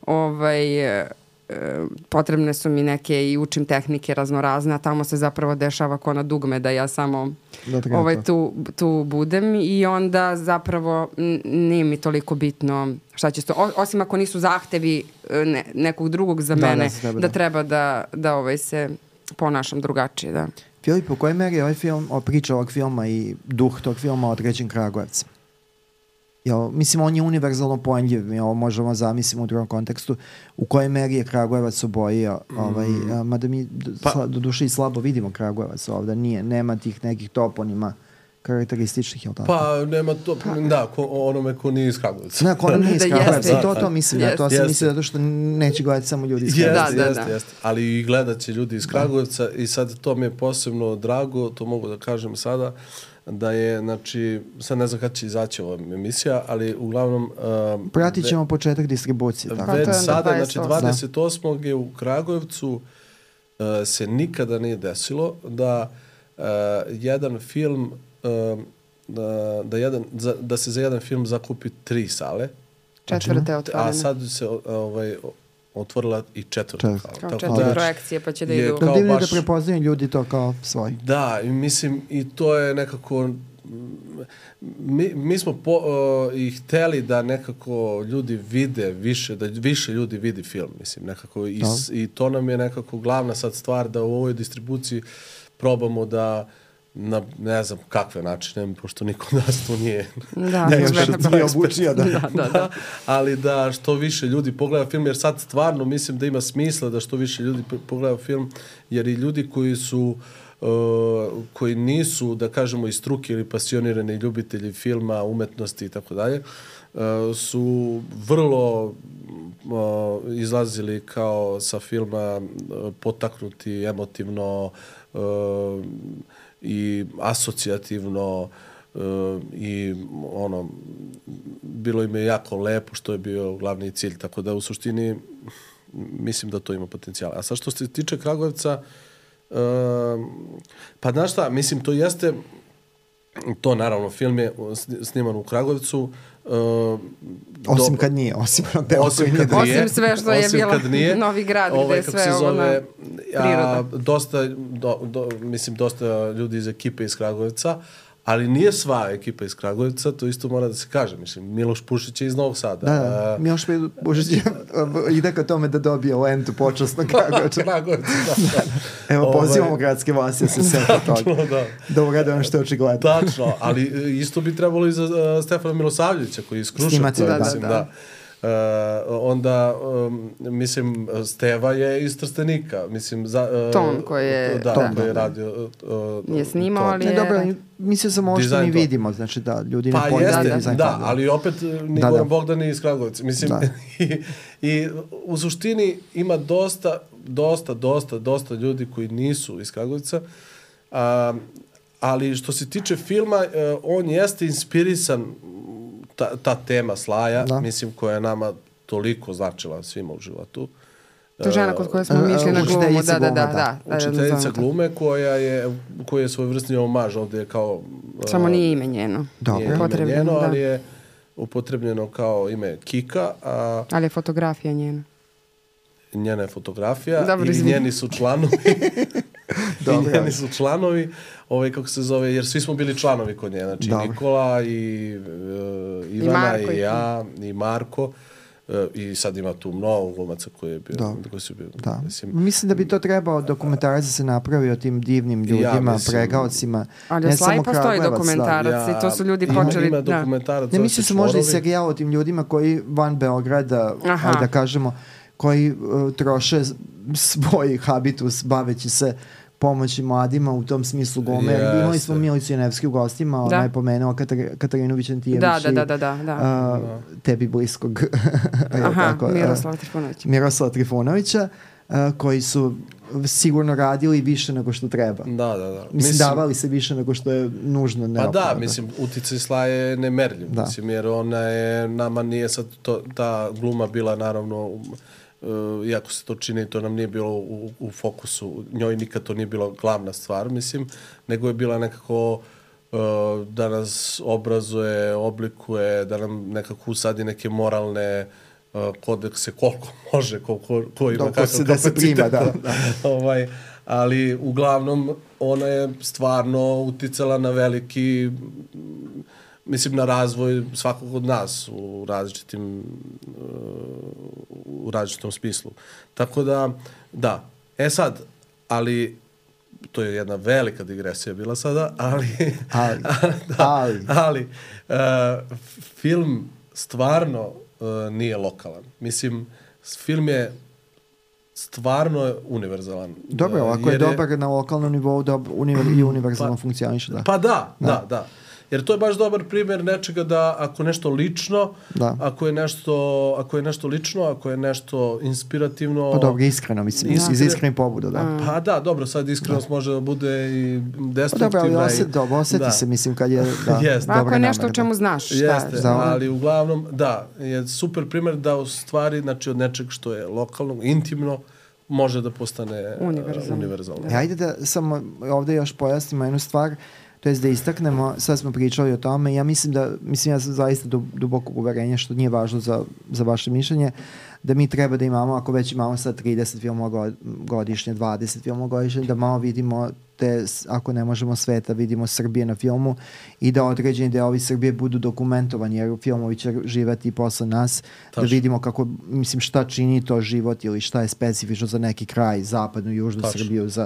Ovaj, uh, potrebne su mi neke i učim tehnike raznorazne, a tamo se zapravo dešava ko na dugme da ja samo da ovaj, tu, tu budem i onda zapravo nije mi toliko bitno šta će to, o, osim ako nisu zahtevi ne, nekog drugog za mene da, da treba da, da ovaj, se ponašam drugačije, da. Filip, u kojoj meri je ovaj film, o priča ovog filma i duh tog filma određen Kragujevcem? Jel, mislim, on je univerzalno pojmljiv, mi ovo možemo zamisliti u drugom kontekstu, u kojoj meri je Kragujevac obojio, ovaj, mm. a, mada mi pa. do duše i slabo vidimo Kragujevac ovdje, nije, nema tih nekih toponima karakterističnih, jel tako? Pa, nema to, pa. da, ko, onome ko nije iz Kragujevca. Ne, ko nije iz Kragujevca, i to, to mislim, ja to sam mislio zato što neće gledati samo ljudi iz Kragujevca. Jeste, jeste, da, jeste, ali i gledat će ljudi iz Kragujevca i sad to mi je posebno drago, to mogu da kažem sada, da je, znači, sad ne znam kada će izaći ova emisija, ali uglavnom... Uh, Pratit ćemo početak distribucije. Tako. Već sada, znači dvadeset osmog je u Kragujevcu uh, se nikada nije desilo da uh, jedan film uh, da, da, jedan, za, da se za jedan film zakupi tri sale. Četvrte otvorene. A sad se ovaj, otvorila i četvrtu halu. Kao Tako četiri da projekcije pa će da je idu. kao Da divno je da baš- prepoznaju ljudi to kao svoj. Da, i mislim i to je nekako mi, mi smo po, uh, i hteli da nekako ljudi vide više, da više ljudi vidi film, mislim, nekako i, s- i to nam je nekako glavna sad stvar da u ovoj distribuciji probamo da na ne znam kakve načine, pošto niko od nas tu nije Da, ne, sve još na nije obučio, da. da, da, da. ali da što više ljudi pogleda film, jer sad stvarno mislim da ima smisla da što više ljudi p- pogleda film, jer i ljudi koji su uh, koji nisu, da kažemo, iz struke ili pasionirani ljubitelji filma, umetnosti i tako dalje, uh, su vrlo uh, izlazili kao sa filma uh, potaknuti emotivno uh, i asocijativno uh, i ono bilo im je jako lepo što je bio glavni cilj, tako da u suštini mislim da to ima potencijala. A sad što se tiče Kragujevca, uh, pa znaš šta, mislim to jeste to naravno film je sni- sniman u Kragujevcu, uh, Osim do- kad nije, osim ono deo Osim koji nije. kad nije. Osim sve što je Osim bilo kad nije. Novi Grad, gde Ovaj, je kako sve se ovo na zove, a, priroda. dosta, do, do, mislim, dosta ljudi iz ekipe iz Kragujevca, ali nije sva ekipa iz Kragujevca, to isto mora da se kaže. Mislim, Miloš Pušić je iz Novog Sada. Da, da. A, Miloš Pušić ide ka tome da dobije lentu počasno Kragujevča. Kragujevca, da, da. Evo, Ovaj, pozivamo gradske vlasti da se sete toga. Tačno, da. Da urade ono što je očigledno. Tačno, ali e, isto bi trebalo i za uh, Stefana Milosavljevića koji je iz Kruševca. Snimatelj, da, mislim, da, da. Uh, onda, um, mislim, Steva je iz Trstenika. Mislim, za, uh, Ton koji je- Da, Ton, koji je da, da. radio... Uh, Nije snimao, ton. ali Ne, je... dobro, mislio sam ovo što Dizajn mi to. vidimo, znači da ljudi Pa ne pojede jeste, dizajn da, kadra. ali opet ni Da, Goran da. Bogdan je iz Kragujevca. Mislim, Da. i, i u suštini ima dosta, dosta, dosta, dosta ljudi koji nisu iz Kragujevca, a, ali što se tiče filma, e, on jeste inspirisan ta, ta tema Slaja, Da. mislim, koja je nama toliko značila svima u životu. To je žena kod koje smo E, mi išli na glumu, učiteljica da, da, da, glume, da. da, Učiteljica nazovem to. glume koja je, koja je svojevrsni omaž ovdje kao... Samo a, nije ime njeno. Dobro. nije ime Upotrebljeno, njeno, da. ali je upotrebljeno kao ime Kika, a Ali je fotografija njena. njena je fotografija Dobro, i izvini. njeni su članovi. Dobro. I njeni su članovi, ovaj, kako se zove, jer svi smo bili članovi kod nje, znači Dobro. Nikola i uh, Ivana Marko i, i- ja i Marko. Uh, I sad ima tu mnogo glumaca koji je bio, Dobro. koji su bili. Da. Mislim, Mislim da bi to trebao dokumentarac da se napravi o tim divnim ljudima, mislim- pregaocima. Ali Ne o Slaji samo postoji Kragujevac, dokumentarac da. i to su ljudi ima, počeli... Ima da. dokumentarac, Ne zove mislim se se možda i Čvorovi. serijal o tim ljudima koji van Beograda, Aha. ajde da kažemo, koji uh, troše s- svoj habitus baveći se pomoći mladima u tom smislu gome. Jeste. Imali smo Milicu Janevski u gostima, ona Da. je pomenuo Katar Katarinović Antijević Da, da, i, da, da, da, da. uh, tebi bliskog jel Aha, tako, uh, Miroslav Trifunović. Miroslava Trifunovića, uh, koji su sigurno radili više nego što treba. Da, da, da. Mislim, davali se više nego što je nužno. Pa neophodno. da, mislim, uticaj Slaje je nemerljiv, Da. mislim, jer ona je, nama nije sad to, ta gluma bila naravno, uh, iako se to čini, to nam nije bilo u, u fokusu, njoj nikad to nije bila glavna stvar, mislim, nego je bila nekako uh, da nas obrazuje, oblikuje, da nam nekako usadi neke moralne uh, kodekse koliko može, koliko, ko ima Koliko kakav se da se kapacitet, prima, da, da. ovaj, ali uglavnom ona je stvarno uticala na veliki, m, mislim, na razvoj svakog od nas u različitim uh, u različitom smislu. Tako da, da. E sad, ali to je jedna velika digresija bila sada, ali Ali, da, ali. ali uh, film stvarno uh, nije lokalan. Mislim, film je stvarno univerzalan. Dobro, Uh, ako je jer dobar na lokalnom nivou, dob, univer, i univerzalno Pa- funkcioniše, da. Pa da, da, da. Jer to je baš dobar primjer nečega da ako je nešto lično, Da. ako je nešto, ako je nešto lično, ako je nešto inspirativno... Pa dobro, iskreno, mislim, Da. iz iskrenih pobuda, da. Pa da, dobro, sad iskrenost može da bude i Pa destruktivna. dobro, ali i- osjet, dobro, osjeti da. se, mislim, kad je, da, Jeste. Pa ako dobra je nešto namera, o čemu da. znaš, šta Jeste, je. Da. ali uglavnom, da, je super primjer da u stvari, znači od nečeg što je lokalno, intimno, može da postane uh, Univerzalno. univerzalno. E, ajde da samo ovdje još pojasnimo jednu stvar, to jest da istaknemo, sad smo pričali o tome, ja mislim da, mislim ja sam zaista du- dubokog uverenja što nije važno za, za vaše mišljenje, da mi treba da imamo, ako već imamo sad trideset filmova godišnje, dvadeset filmova godišnje, da malo vidimo te, ako ne možemo sveta, vidimo Srbije na filmu i da određeni delovi Srbije budu dokumentovani, jer filmovi će živeti i posle nas, Tačno. da vidimo kako, mislim, šta čini to život ili šta je specifično za neki kraj, zapadnu, južnu Tačno. Srbiju, za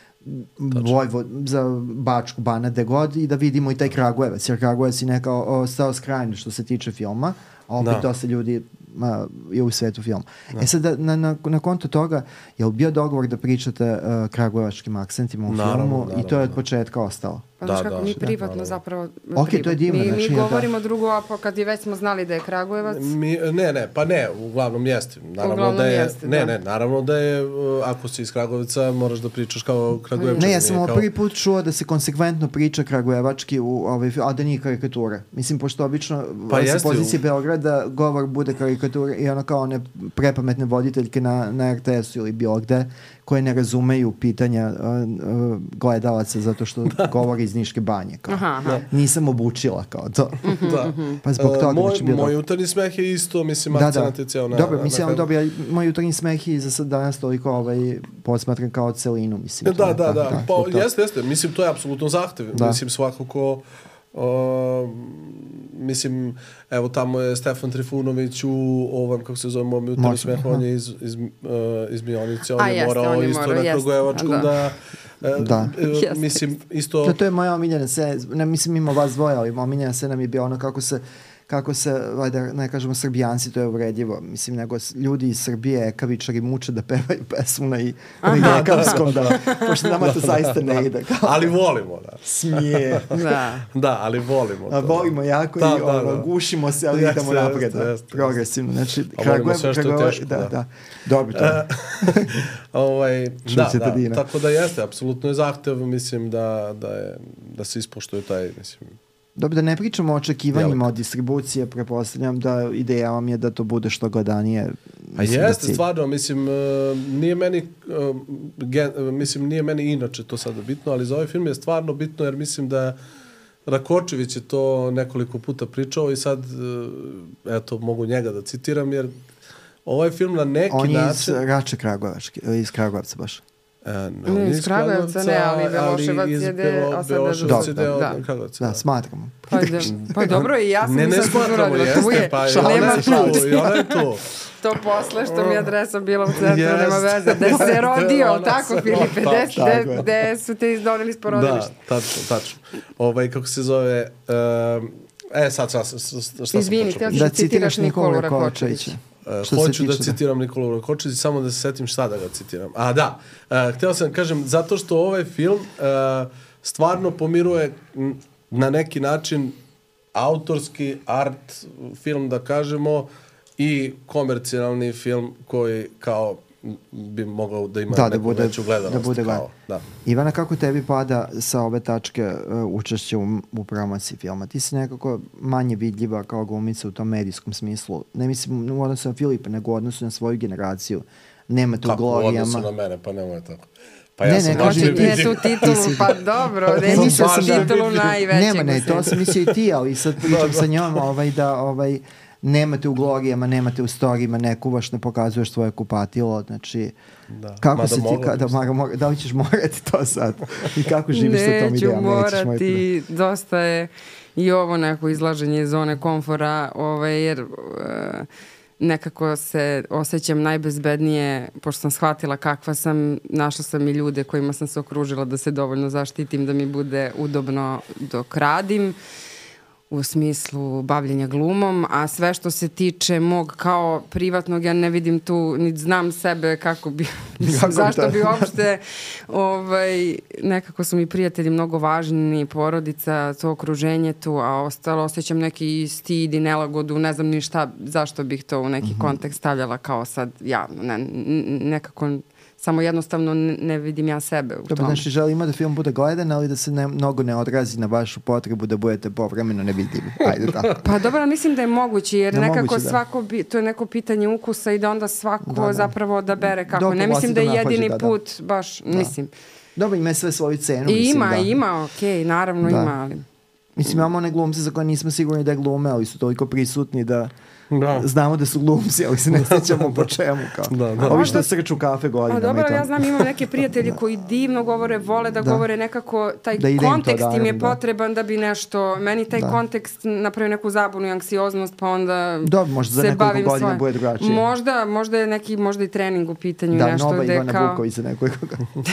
Vojvo, za Bačku, Banat, gde god, i da vidimo i taj Kragujevac, jer Kragujevac je neka ostao skrajni što se tiče filma, a opet da. dosta ljudi ma, je u svetu film. Da. E sad, da, na, na, na konto toga, je li bio dogovor da pričate uh, kragujevačkim akcentima u naravno, filmu naravno, i to je od početka ostalo? Pa znaš da, kako da, mi privatno da, zapravo... Ok, privat. To je divno. Mi, znači, mi govorimo da. drugo, a pa kad je već smo znali da je Kragujevac... Mi, ne, ne, pa ne, uglavnom jeste. Naravno uglavnom da je, jeste, ne, da. ne, naravno da je, ako si iz Kragujevca, moraš da pričaš kao Kragujevčan. Ne, ja sam kao... prvi put čuo da se konsekventno priča kragujevački, u, ovaj, a da nije karikatura. Mislim, pošto obično pa sa pozicije u... Beograda govor bude karikatura i ono kao one prepametne voditeljke na, na er te esu ili bilo gde, koje ne razumeju pitanja uh, uh, gledalaca zato što govori iz Niške banje. Kao. Aha, aha. Nisam obučila kao to. Da. Pa zbog toga... Uh, moj znači bilo... moj jutarnji smeh je isto, mislim, da, akcenat je cijel na... Dobro, na, mislim, na dobro, ja, moj jutarnji smeh je za sad danas toliko ovaj, posmatram kao celinu, mislim. Da, da, da, da. Pa, jeste, jeste. Mislim, to je apsolutno zahtev. Da. Mislim, svako ko... Uh, mislim, evo tamo je Stefan Trifunović u ovom, kako se zove, mom jutarnji smeh, on je iz, iz, uh, iz Mionice, on A, je jeste, morao on je isto morao, na Kragujevačkom da... da Uh, da. Uh, mislim, isto... To, to je moja omiljena scena, ne mislim ima vas dvoje, ali omiljena scena mi je bio ono kako se, kako se, vajda, ne kažemo Srbijanci, to je uvredljivo, mislim, nego ljudi iz Srbije, ekavičari muče da pevaju pesmu na, i, na ekavskom, da, da, pošto nama to zaista ne ide. Kao, ali volimo, da. Smije. Da. Da, ali volimo to. A volimo jako da, i da, ono, da. gušimo se, ali idemo napred, da, jest, progresivno. Znači, Kragujev, sve što je teško, da. da. da. Dobro, to. ovaj, da, da, tako da jeste, apsolutno je zahtev, mislim, da, da, je, da se ispoštuje taj, mislim, dobro, da ne pričamo o očekivanjima od distribucije, prepostavljam da ideja vam je da to bude što gledanije. A jeste, da stvarno, mislim, uh, nije meni, uh, gen, uh, mislim, nije meni inače to sada bitno, ali za ovaj film je stvarno bitno, jer mislim da Rakočević je to nekoliko puta pričao i sad, uh, eto, mogu njega da citiram, jer ovaj film na neki On način... On je iz Rače Kragujevački, iz Kragujevca baš. E, ne, ne, iz Kragujevca ne, ali Beloševac je deo, Beloševac je deo da, Kragujevca. Da, smatramo. Pa, da, pa dobro, i ja sam ne, ne smatramo, jeste, pa i ona je tu, i ona je tu. To posle što mi je adresa bila u centru, yes. nema veze. Gde se rodio, tako, Filipe, gde, gde su te izdonili iz porodilišta. Da, tačno, tačno. Ovaj, kako se zove... Um, e, sad, sad, šta sam Izvini, počeo? da citiraš Nikolu Rakočevića. Uh, hoću da citiram Nikolu Rakočevića, samo da se setim šta da ga citiram. A da, uh, htio sam kažem, zato što ovaj film uh, stvarno pomiruje na neki način autorski art film, da kažemo, i komercijalni film koji kao bi mogao da ima da, neku da bude, veću gledanost. Da bude kao, da. Ivana, kako tebi pada sa ove tačke uh, učešća u, u promociji filma? Ti si nekako manje vidljiva kao glumica u tom medijskom smislu. Ne mislim u odnosu na Filipa, nego u odnosu na svoju generaciju. Nema tu glorijama. Kako u odnosu na mene? Pa nemoj tako. Pa ja ne, sam ne, kažem, nije tu titulu, pa dobro, ne mislio sam titulu najvećeg. Nema, ne, to sam mislio i ti, ali sad pričam sa njom ovaj, da ovaj, nemate u glorijama, nemate u storijima, ne kuvaš, ne pokazuješ svoje kupatilo, znači da. Kako Mada se ti, ka, da, mora, mora, da li ćeš morati to sad i kako živiš sa tom idejom? Neću morati, dosta je i ovo neko izlaženje zone komfora, ovaj, jer uh, nekako se osjećam najbezbednije, pošto sam shvatila kakva sam, našla sam i ljude kojima sam se okružila da se dovoljno zaštitim, da mi bude udobno dok radim, u smislu bavljenja glumom, a sve što se tiče mog kao privatnog, ja ne vidim tu, niti znam sebe kako bi, mislim, zašto bi uopšte, ovaj, nekako su mi prijatelji mnogo važni, porodica, to okruženje tu, a ostalo osjećam neki stid i nelagodu, ne znam ni šta, zašto bih to u neki mm-hmm. kontekst stavljala kao sad javno, ne, nekako samo jednostavno ne vidim ja sebe u tom. Znači, želimo da film bude gledan, ali da se ne, mnogo ne odrazi na vašu potrebu da budete povremeno nevidljivi. Ajde tako. Pa dobro, mislim da je moguće, jer da, nekako moguće, svako, bi, to je neko pitanje ukusa i da onda svako da, da. zapravo da bere kako. Dok ne mislim da je jedini napađe, put, da, da. baš, da. mislim. Dobro, ima sve svoju cenu. I mislim, ima, da. ima, okej, okay, naravno da. ima, ali... Mislim, imamo one glumce za koje nismo sigurni da je glume, ali su toliko prisutni da Da. Znamo da su glumci, ali se ne sjećamo po čemu. Kao. Da, da. Ovi što srču kafe godinama. A dobro, i to. ja znam, imam neke prijatelji koji divno govore, vole da, Da. govore nekako, taj Da ide im to, kontekst da, im je da. potreban da bi nešto, meni taj Da. kontekst napravi neku zabunu i anksioznost, pa onda Dobro, možda za se nekoliko bavim godina svojim. bude drugačije. Možda, možda je neki, možda i trening u pitanju, Da, nešto Nova gde Ivana kao... Vuković za nekoliko godina.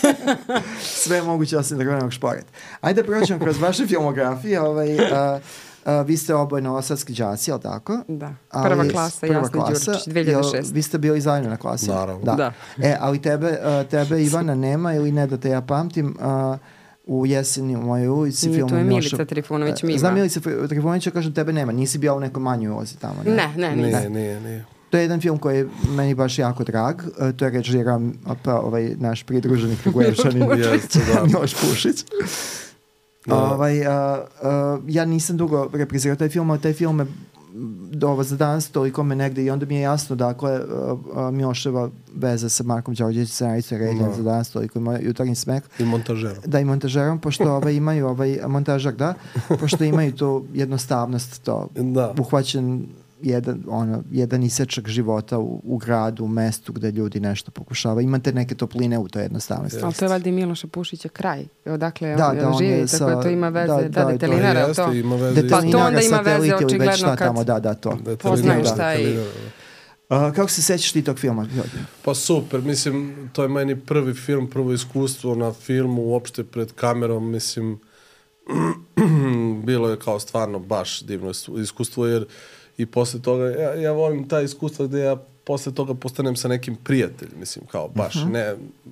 Sve moguće osim drvenog šporet. Ajde da prođemo kroz vaše filmografije. Ovaj, a, a, vi ste oboje novosadski đaci, jel tako? Da, Ali- prva klasa, prva Jasna klasa. Đuričić, dve hiljade šeste. Jel, vi ste bili zajedno na klasi? Naravno. Da. Da. E, ali tebe, a, tebe Ivana nema ili ne da te ja pamtim, a, u Jeseni u mojoj ulici Nije, film to je Miloša- Milica Trifunović Mima. Znam Milica Trifunovića, kažem tebe nema, nisi bila u nekoj manjoj ulici tamo. Ne? Ne, ne, nisam. Nije, nije, nije. To je jedan film koji je meni baš jako drag. E, to je režirao pa, ovaj naš pridruženi Kragujevčanin Jeste, da. Miloš Pušić. Da. Ovaj, a, a, ja nisam dugo reprizirao taj film, ali taj film me do ovo za danas toliko me negde i onda mi je jasno dakle a, a, Miloševa veza sa Markom Đorđevićem, scenaristom Redljan Da. za danas toliko i moj jutarnji smeh. I montažerom. Da, i montažerom, pošto ovaj, imaju ovaj montažar, da, pošto imaju tu jednostavnost, to Da. uhvaćen jedan, ono, jedan isečak života u, u gradu, u mestu gde ljudi nešto pokušava. Imate neke topline u toj jednostavnosti. Ali to je valjda i Miloša Pušića kraj. Odakle Da, on, da, on živi, je tako sa- da to ima veze. da, Da, da, da, to detelinara, Jeste, to. ima veze. Pa to onda Detelinara, ima veze, satelit ili već očigledno, šta kad tamo, da, da, to. Detelinara, Poznaješ taj- detelinara. A, kako se sećaš ti tog filma? Pa super, mislim, to je meni prvi film, prvo iskustvo na filmu, uopšte pred kamerom, mislim, bilo je kao stvarno baš divno iskustvo, jer i posle toga, ja, ja volim ta iskustva gde ja posle toga postanem sa nekim prijateljem, mislim, kao baš, uh-huh. ne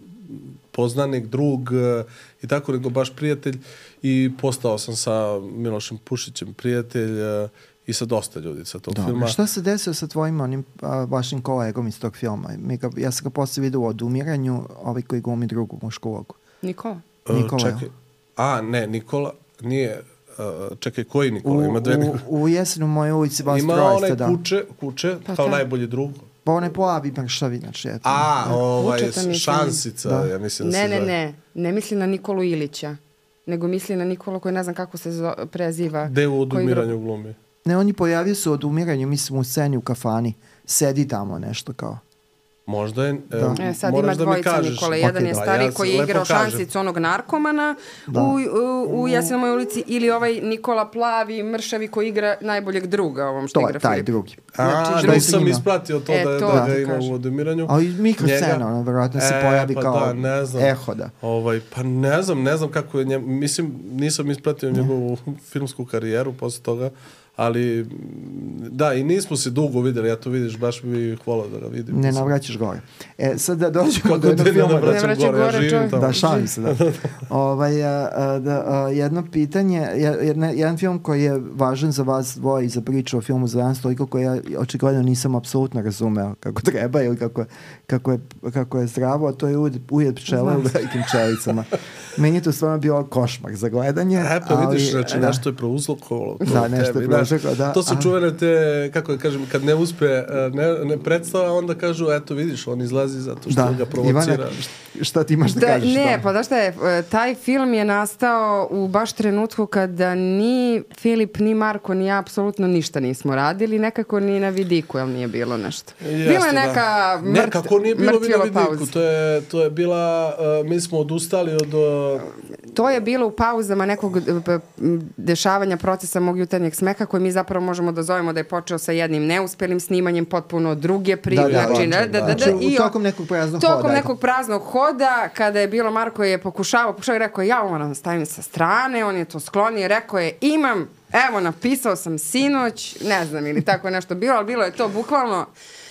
poznanik, drug e, i tako, nego baš prijatelj i postao sam sa Milošem Pušićem prijatelj e, i sa dosta ljudi sa tog Dobro. filma. Šta se desilo sa tvojim onim a, vašim kolegom iz tog filma? Mi ga, ja sam ga posle vidio u Odumiranju, ovaj koji glumi drugu mušku ulogu. Nikola. E, Nikola, čekaj, jel? a ne, Nikola, nije, uh, čekaj, koji U, Nikola? Ima dve u, Nikola. u Jesenu u mojoj ulici vas Ima troje onaj ste, da. kuće, kuće Pa kao da. najbolji drug. Pa onaj plavi mršavi, znači, eto. A, ovaj, Kuće, to nisam- šansica, Da. ja mislim da Ne, se ne, zove. ne. Ne misli na Nikolu Ilića, nego misli na Nikolu koji ne znam kako se zo- preziva. Gde u koji igra- odumiranju glumi? Ne, on je pojavio se od umiranju, mislim, u sceni u kafani. Sedi tamo nešto kao. Možda je... Da. E, sad moraš ima da mi dvojica kažeš. Nikole. Jedan Ok, je da. stari Ja koji je lepo igrao kažem. šansicu onog narkomana Da. u, u, u Jesenovoj ulici ili ovaj Nikola Plavi, mršavi koji igra najboljeg druga ovom što To je igra taj Filip. drugi. A, Znači, nisam drugi- ispratio to E, da, je- to da ti ga ima kažem. u odumiranju. Ali mikroscena, Njega- ono, verovatno se E, pojavi pa kao da, ne znam. eho, da. Ovaj, pa ne znam, ne znam kako je njem, mislim, nisam ispratio njegovu filmsku karijeru posle toga, ali mm, da, i nismo se dugo videli, ja to vidiš, baš bi hvala da ga vidim. Ne Mislim, navraćaš gore. E, sad da dođemo Kako do jednog te ne filma. navraćam Ne vraća gore, ja gore, živim čovjek. tamo. Da, šalim se, da. ovaj, a, a, da, a, jedno pitanje, je- jedna, jedan film koji je važan za vas dvoje i za priču o filmu za danas, toliko koji ja očigledno nisam apsolutno razumeo kako treba ili kako, je- kako, je, kako je zdravo, a to je ujed, ujed pčele u velikim pčelicama. Meni je to stvarno bio košmar za gledanje. E, pa vidiš, ali, znači, da. nešto je prouzlokovalo. to Da, u nešto je tebi, znaš. prouzrokovalo, da, To su a- čuvene te, kako da kažem, kad ne uspe, e, ne, ne predstava, onda kažu, eto, vidiš, on izlazi zato što Da, ga provocira. Ivana, šta ti imaš da, Da, kažeš? ne, tome? pa da šta je, e, taj film je nastao u baš trenutku kada ni Filip, ni Marko, ni ja apsolutno ništa nismo radili, nekako ni na vidiku, jel nije bilo nešto. Jeste, bila je da. neka Ne, mrt, kako nije bilo mrtvila video vidiku, pauza. to je, to je bila, uh, mi smo odustali od... Uh, To je bilo u pauzama nekog e, p- m, dešavanja procesa mog jutarnjeg smeha koji mi zapravo možemo da zovemo da je počeo sa jednim neuspelim snimanjem potpuno druge priče. Da, da, znači, da, da, da, da, Znači, da, u i o- tokom nekog praznog tokom hoda. nekog praznog hoda, kada je bilo Marko je pokušavao, pokušao i rekao ja ovo moram da stavim sa strane, on je to sklonio i rekao je imam, evo napisao sam sinoć, ne znam ili tako nešto bilo, ali bilo je to bukvalno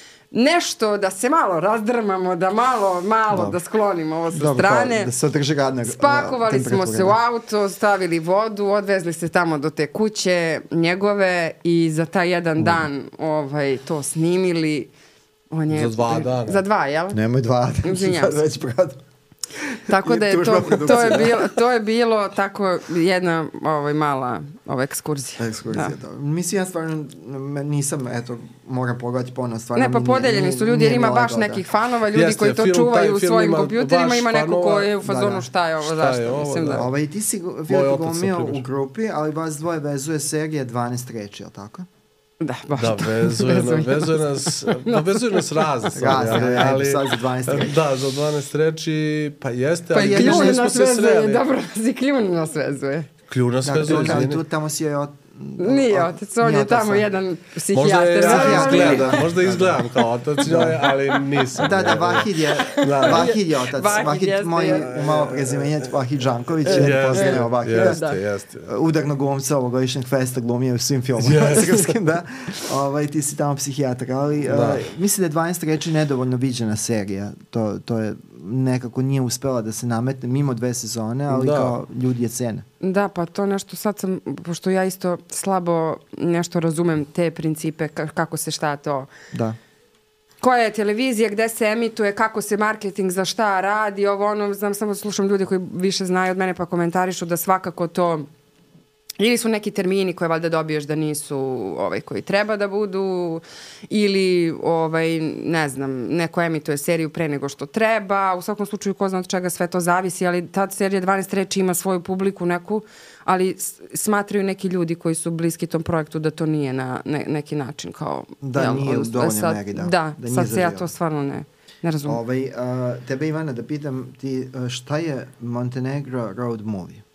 nešto da se malo razdrmamo, da malo, malo Dobro. da sklonimo ovo sa Dobro, strane. kao da se održi radna Spakovali smo temperatura, se u da. auto, stavili vodu, odvezli se tamo do te kuće njegove i za taj jedan dan ovaj, to snimili. On je, Za dva dana. Za dva, jel? Nemoj dva. Izvinjavam Sad se. već brad. Tako da je Tužna to, produkcija. to, je bilo, to je bilo tako jedna ovaj, mala ovaj, ekskurzija. Ekskurzija, Da. da. Mislim, ja stvarno m, nisam, eto, moram pogledati ponovno, stvarno Ne, pa mi nije- podeljeni su ljudi nije jer ima mi baš leglo, da. nekih fanova, ljudi Jeste, koji to film- čuvaju taj u film svojim ima kompjuterima, baš ima neko fanova. ko je u Da, fazonu da. šta je ovo, Šta zašto, je ovo, mislim da. da. Ovaj, ti si Moj Filip otac, glumio na primjer. u grupi, ali vas dvoje vezuje serija dvanaest reči, je li tako? Da, baš Da, to. vezuje, Vezuje nas, vezuje nas, da, vezuje nas razne stvari, Razne, ali, ali, ali, sad za dvanaest reči. da, za dvanaest reči, pa jeste, Pa ali jedno još Kljun nismo nas se vezuje, sreli. dobro, si kljun nas vezuje. Kljun nas vezuje, Dakle, ali izvini. tu tamo si joj od... Nije otac, on Nije je otac, tamo a? jedan Možda psihijatar. je, naravno, ja ali- izgledam, možda izgledam kao otac njoj, ali nisam. Da, da, je, Vahid je, Da. Vahid je otac. Vahid Vahid, jeste, moj jeste. malo prezimenje, Vahid Žanković, Jeste, je pozdravljamo Vahida. Jeste, Da. jeste. Udarnog glumca ovogodišnjeg festa glumije u svim filmima Yes. srpskim, da. Ovaj, ti si tamo psihijatar, ali Da. uh, mislim da je dvanaest reči nedovoljno viđena serija. To, to je nekako nije uspela da se nametne mimo dve sezone, ali Da. kao ljudi je cene. Da, pa to nešto sad sam, pošto ja isto slabo nešto razumem te principe, ka- kako se šta to, Da. koja je televizija, gde se emituje, kako se marketing za šta radi, ovo ono, znam, samo slušam ljudi koji više znaju od mene pa komentarišu da svakako to ili su neki termini koje valjda dobiješ da nisu ovaj koji treba da budu ili ovaj ne znam neko emituje seriju pre nego što treba, u svakom slučaju ko zna od čega sve to zavisi, ali ta serija dvanaest reči ima svoju publiku neku, ali s- smatraju neki ljudi koji su bliski tom projektu da to nije na ne- neki način kao Da, jel, nije u odnosno, dovoljnoj sad- meri, da. Da, Da nije sad se ja zaživjelo. to stvarno ne ne razumem. Ovaj, uh, tebe Ivana da pitam ti uh, šta je Montenegro road movie?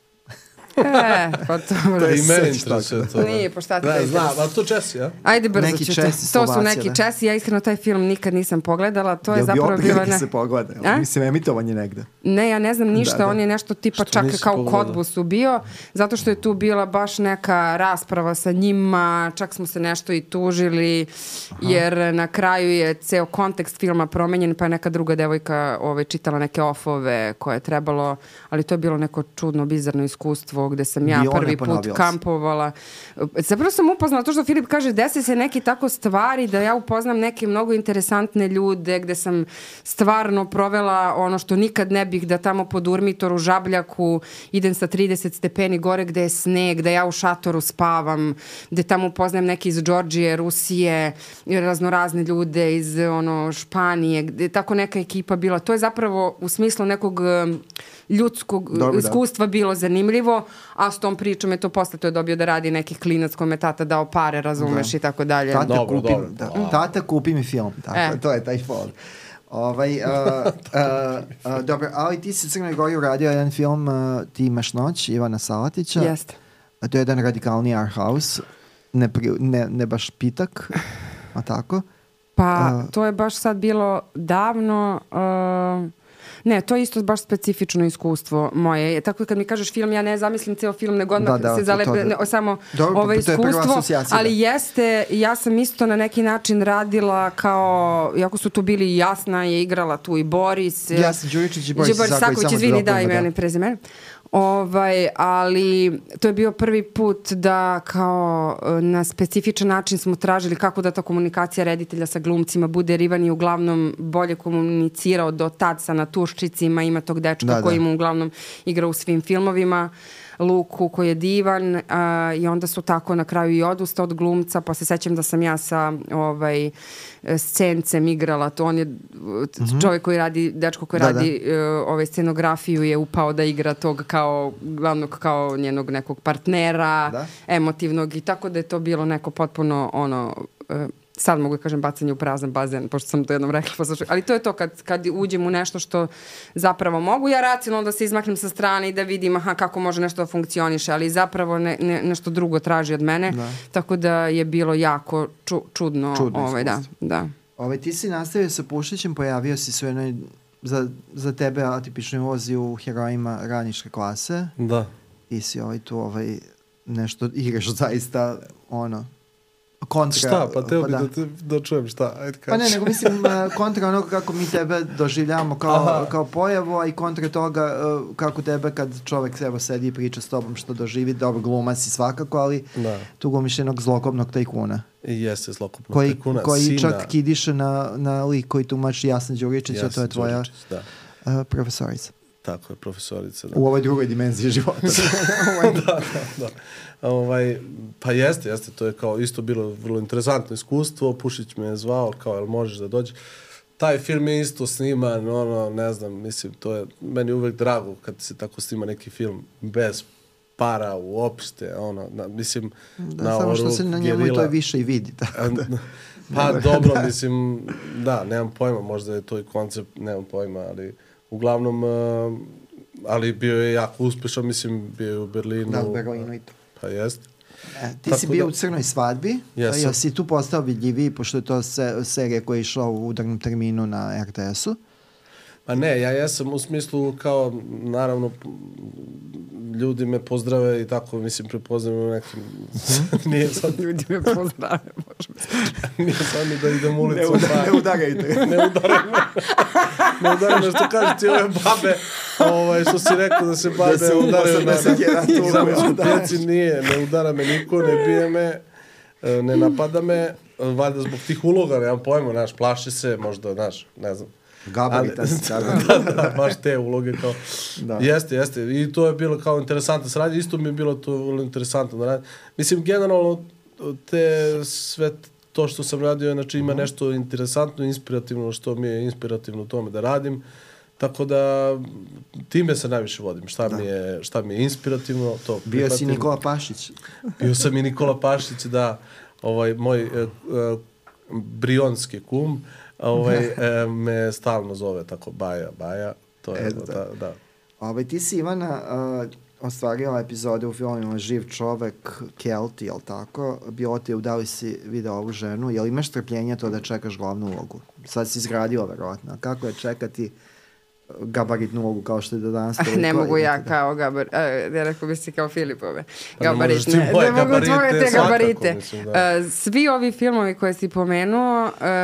E, pa to, To je i mene Seć interesuje tako, to. Nije, pa šta ti Da, da znam, interesuje? ali to Česi, ja? Ajde brzo Neki ću Česi, to. To su Slovacija, neki da. Česi, ja iskreno taj film nikad nisam pogledala, to je Jel bi zapravo opet bila prilike ne... se pogleda? A? Mislim, emitovanje negde. Ne, ja ne znam ništa, Da, da. on je nešto tipa Što čak nisi kao pogledala? Kodbusu bio, zato što je tu bila baš neka rasprava sa njima, čak smo se nešto i tužili, jer na kraju je ceo kontekst filma promenjen, pa je neka druga devojka ovaj, čitala neke ofove koje je trebalo, ali to je bilo neko čudno, bizarno iskustvo gde sam ja Bio ne prvi put ponovilo se. kampovala. Zapravo sam upoznala to što Filip kaže, desi se neki tako stvari da ja upoznam neke mnogo interesantne ljude gde sam stvarno provela ono što nikad ne bih, da tamo pod Urmitor u Žabljaku idem sa trideset stepeni gore gde je sneg, da ja u šatoru spavam, gde tamo upoznajem neke iz Đorđije, Rusije, raznorazne ljude iz ono Španije, gde je tako neka ekipa bila. To je zapravo u smislu nekog um, ljudskog Dobro, da. iskustva bilo zanimljivo, a s tom pričom je to posle to je dobio da radi neki klinac kome tata dao pare, razumeš, Da. i tako dalje. Tata, Dobro, kupi, dobro. da, Wow. tata kupi mi film. Tako, E. to je taj fol. Ovaj, uh, uh, uh, dobro, ali ti si u Crnoj Gori uradio jedan film uh, Ti imaš noć, Ivana Salatića. Jeste. A to je jedan radikalni art house. Ne, pri, ne, ne baš pitak. A tako? Pa A- to je baš sad bilo davno, uh, ne, to je isto baš specifično iskustvo moje. Tako kad mi kažeš film, ja ne zamislim ceo film, nego odmah Da, da, se to- zalepe, to da. ne, o, samo Dobro, ovo pa to je prva iskustvo, asocijacija, ali da. jeste, ja sam isto na neki način radila kao, jako su tu bili Jasna, je igrala tu i Boris. Jasna Đuričić i Boris Boris Isaković, Isaković, samo izvini, da da, dopunimo, ime i prezime. Ovaj, ali to je bio prvi put da kao e, na specifičan način smo tražili kako da ta komunikacija reditelja sa glumcima bude, jer Ivan je uglavnom bolje komunicirao do tad sa Natuščicima, ima tog dečka Da, koji da. mu uglavnom igra u svim filmovima, Luku koji je divan, a, i onda su tako na kraju i odustao od glumca, pa se sećam da sam ja sa ovaj scencem igrala to, on je čovjek koji radi, dečko koji Da, da. radi e, ovaj scenografiju je upao da igra tog kao glavnog, kao njenog nekog partnera, Da. emotivnog, i tako da je to bilo neko potpuno ono e, sad mogu da kažem bacanje u prazan bazen, pošto sam to jednom rekla, pa slušaj, ali to je to kad, kad uđem u nešto što zapravo mogu ja racionalno da se izmaknem sa strane i da vidim aha, kako može nešto da funkcioniše, ali zapravo ne, ne, nešto drugo traži od mene, Da. tako da je bilo jako ču, čudno. Čudno ovaj, da, iskustvo. da. Ovaj, ti si nastavio sa Pušićem, pojavio si se u jednoj za, za tebe atipičnoj ulozi u Herojima radničke klase. Da. Ti si ovaj tu ovaj nešto igraš zaista ono kontra. Šta? Pa teo bi da. da, te, da čujem šta. Ajde Pa ne, kaži. nego mislim uh, kontra onoga kako mi tebe doživljavamo kao, Aha. kao pojavu, a i kontra toga uh, kako tebe kad čovek evo sedi i priča s tobom što doživi, dobro glumac si svakako, ali Da. tu glumiš jednog zlokobnog tajkuna. I jeste zlokupno Koji, tajkuna, koji sina čak kidiše na, na lik koji tumači Jasna Đuričić, a to je Jasna tvoja Đuričić, da. uh, profesorica. Tako je, profesorica. Da. U ovoj drugoj dimenziji života. da, da, da. Ovaj, pa jeste, jeste, to je kao isto bilo vrlo interesantno iskustvo, Pušić me je zvao, kao, jel možeš da dođeš? Taj film je isto sniman, ono, ne znam, mislim, to je meni uvek drago kad se tako snima neki film bez para uopšte, ono, na, mislim, da, na samo oru što se na njemu gerila, i to više i vidi. Tako da. Pa dobro, mislim, da, nemam pojma, možda je to i koncept, nemam pojma, ali uglavnom, uh, ali bio je jako uspešan, mislim, bio je u Berlinu. Da, u Berlinu i to. Pa jest. E, ti Tako si bio da, u Crnoj svadbi, jesam. jel si tu postao vidljiviji, pošto je to se, serija koja je išla u udarnom terminu na er te esu? Pa ne, ja jesam u smislu kao, naravno, ljudi me pozdrave i tako, mislim, prepoznam u nekim... nije sad... Ljudi me pozdrave, možemo. Nije sad ni da idem ulicom. Ne, uda, pa... ne udarajte. ne udaraj me. Ne udaraj me, što kažu ti ove babe, ovaj, što si rekao da se babe da se udaraju na... na Pjeci nije, ne udara me niko, ne bije me, ne napada me, valjda zbog tih uloga, nemam pojma, znaš, plaši se, možda, znaš, ne znam. Gabarita si sada. da, da, baš te uloge kao... Da. Jeste, jeste. I to je bilo kao interesantno sradnje. Isto mi je bilo to vrlo interesantno da radim. Mislim, generalno, te sve to što sam radio, znači ima nešto interesantno, inspirativno, što mi je inspirativno u tome da radim. Tako da, time se najviše vodim. Šta, da. mi, je, šta mi je inspirativno, to Bio prihvatim. Si Nikola Pašić. Bio sam i Nikola Pašić, da. Ovaj, moj uh, uh, brionski kum. Ovaj, e, me stalno zove tako Baja, Baja, to je, e, da, da. da. Ovaj, ti si, Ivana, uh, ostvarila epizode u filmima Živ čovek, Kelti, jel tako? Biotiju, da li si video ovu ženu? Jel imaš trpljenja to da čekaš glavnu ulogu? Sad si izgradila, verovatno. Kako je čekati gabaritnu ulogu kao što je do danas? Ne mogu ja da. Kao gabar... A, ja rekao bi si kao Filipove. Gabarit. Ne, ne, ne mogu tvoje te gabarite. Mislim, da. Uh, svi ovi filmovi koje si pomenuo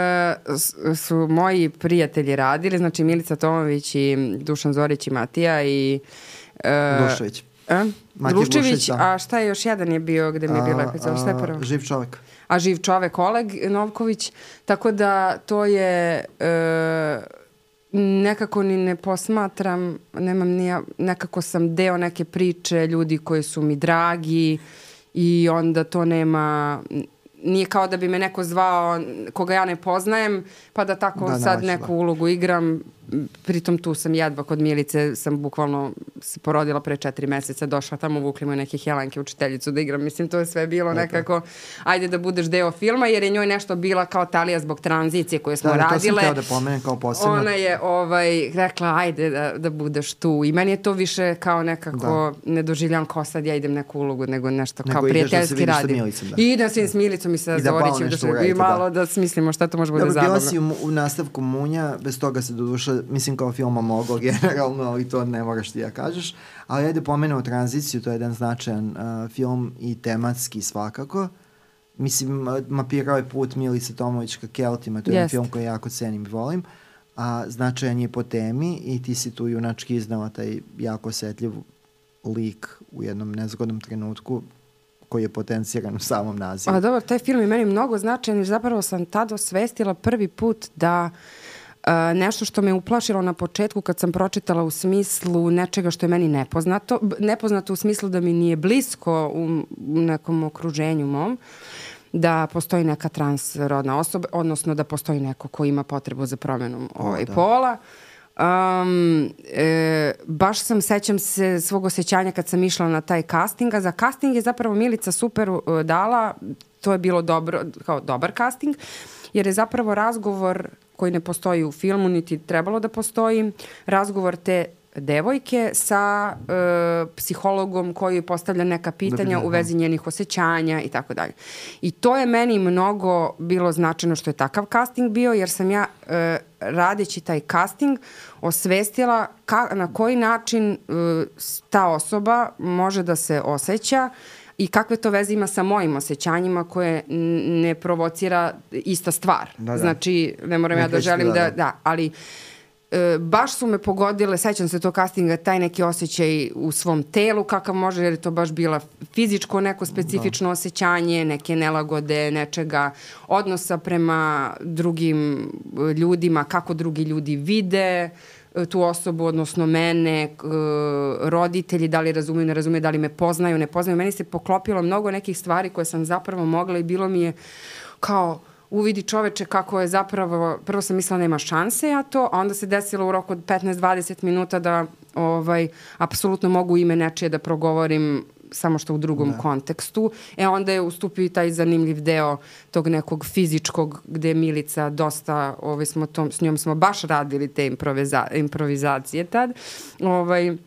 uh, su moji prijatelji radili, znači Milica Tomović i Dušan Zorić i Matija i... Uh, Dušević. A? Druščević, a šta je još jedan je bio gde mi je bila epizoda? Šta je prvo? Živ čovek. A Živ čovek, Oleg Novković. Tako da to je... Uh, nekako ni ne posmatram, nemam ni ja, nekako sam deo neke priče, ljudi koji su mi dragi i onda to nema, nije kao da bi me neko zvao koga ja ne poznajem, pa da tako da, sad neku da. Ulogu igram. Pritom tu sam jedva kod Milice, sam bukvalno se porodila pre četiri meseca, došla tamo, vukli mu neke Helanke učiteljicu da igram. Mislim, to je sve bilo nekako, ajde da budeš deo filma, jer je njoj nešto bila kao Talija zbog tranzicije koje smo da, radile. Da, to sam htio da pomenem kao posebno. Ona je ovaj, rekla, ajde da, da budeš tu. I meni je to više kao nekako, da. Ne doživljam kao sad ja idem neku ulogu, nego nešto nego kao prijateljski da radim. Milicom, da. I idem s Milicom i sa Zorićem, da, da, i malo da, da smislimo šta to može bude zabavno. Bila si u, u nastavku Munja, bez toga se doduše, mislim kao filma moglo generalno, ali to ne moraš ti ja kažeš. Ali ajde pomenemo tranziciju, to je jedan značajan uh, film i tematski svakako. Mislim, mapirao je put Milice Tomović ka Keltima, to je jedan film koji jako cenim i volim. A značajan je po temi i ti si tu junački iznala taj jako osetljiv lik u jednom nezgodnom trenutku koji je potenciran u samom nazivu. A dobro, taj film je meni mnogo značajan jer zapravo sam tada osvestila prvi put da Uh, nešto što me uplašilo na početku kad sam pročitala u smislu nečega što je meni nepoznato, nepoznato u smislu da mi nije blisko u, u nekom okruženju mom, da postoji neka transrodna osoba, odnosno da postoji neko ko ima potrebu za promjenom ovaj, da. Pola. Um, e, baš sam, sećam se svog osjećanja kad sam išla na taj casting, a za casting je zapravo Milica super uh, dala, to je bilo dobro, kao dobar casting, jer je zapravo razgovor koji ne postoji u filmu, niti trebalo da postoji, razgovor te devojke sa e, psihologom koji postavlja neka pitanja u vezi njenih osjećanja i tako dalje. I to je meni mnogo bilo značajno što je takav casting bio, jer sam ja e, radeći taj casting osvestila ka, na koji način e, ta osoba može da se osjeća i kakve to veze ima sa mojim osjećanjima koje ne provocira ista stvar. Da, da. Znači, ne moram ne ja da želim da, da, da ali e, baš su me pogodile, sećam se to castinga, taj neki osjećaj u svom telu, kakav može, jer je to baš bila fizičko neko specifično da. Osjećanje, neke nelagode, nečega, odnosa prema drugim ljudima, kako drugi ljudi vide tu osobu, odnosno mene, roditelji, da li razumeju, ne razumeju, da li me poznaju, ne poznaju. Meni se poklopilo mnogo nekih stvari koje sam zapravo mogla i bilo mi je kao uvidi čoveče kako je zapravo, prvo sam mislila nema šanse ja to, a onda se desilo u roku od petnaest do dvadeset minuta da ovaj, apsolutno mogu ime nečije da progovorim samo što u drugom Da. kontekstu. E onda je ustupio i taj zanimljiv deo tog nekog fizičkog gde je Milica dosta, ovaj, smo tom, s njom smo baš radili te improviza, improvizacije tad. Ovaj,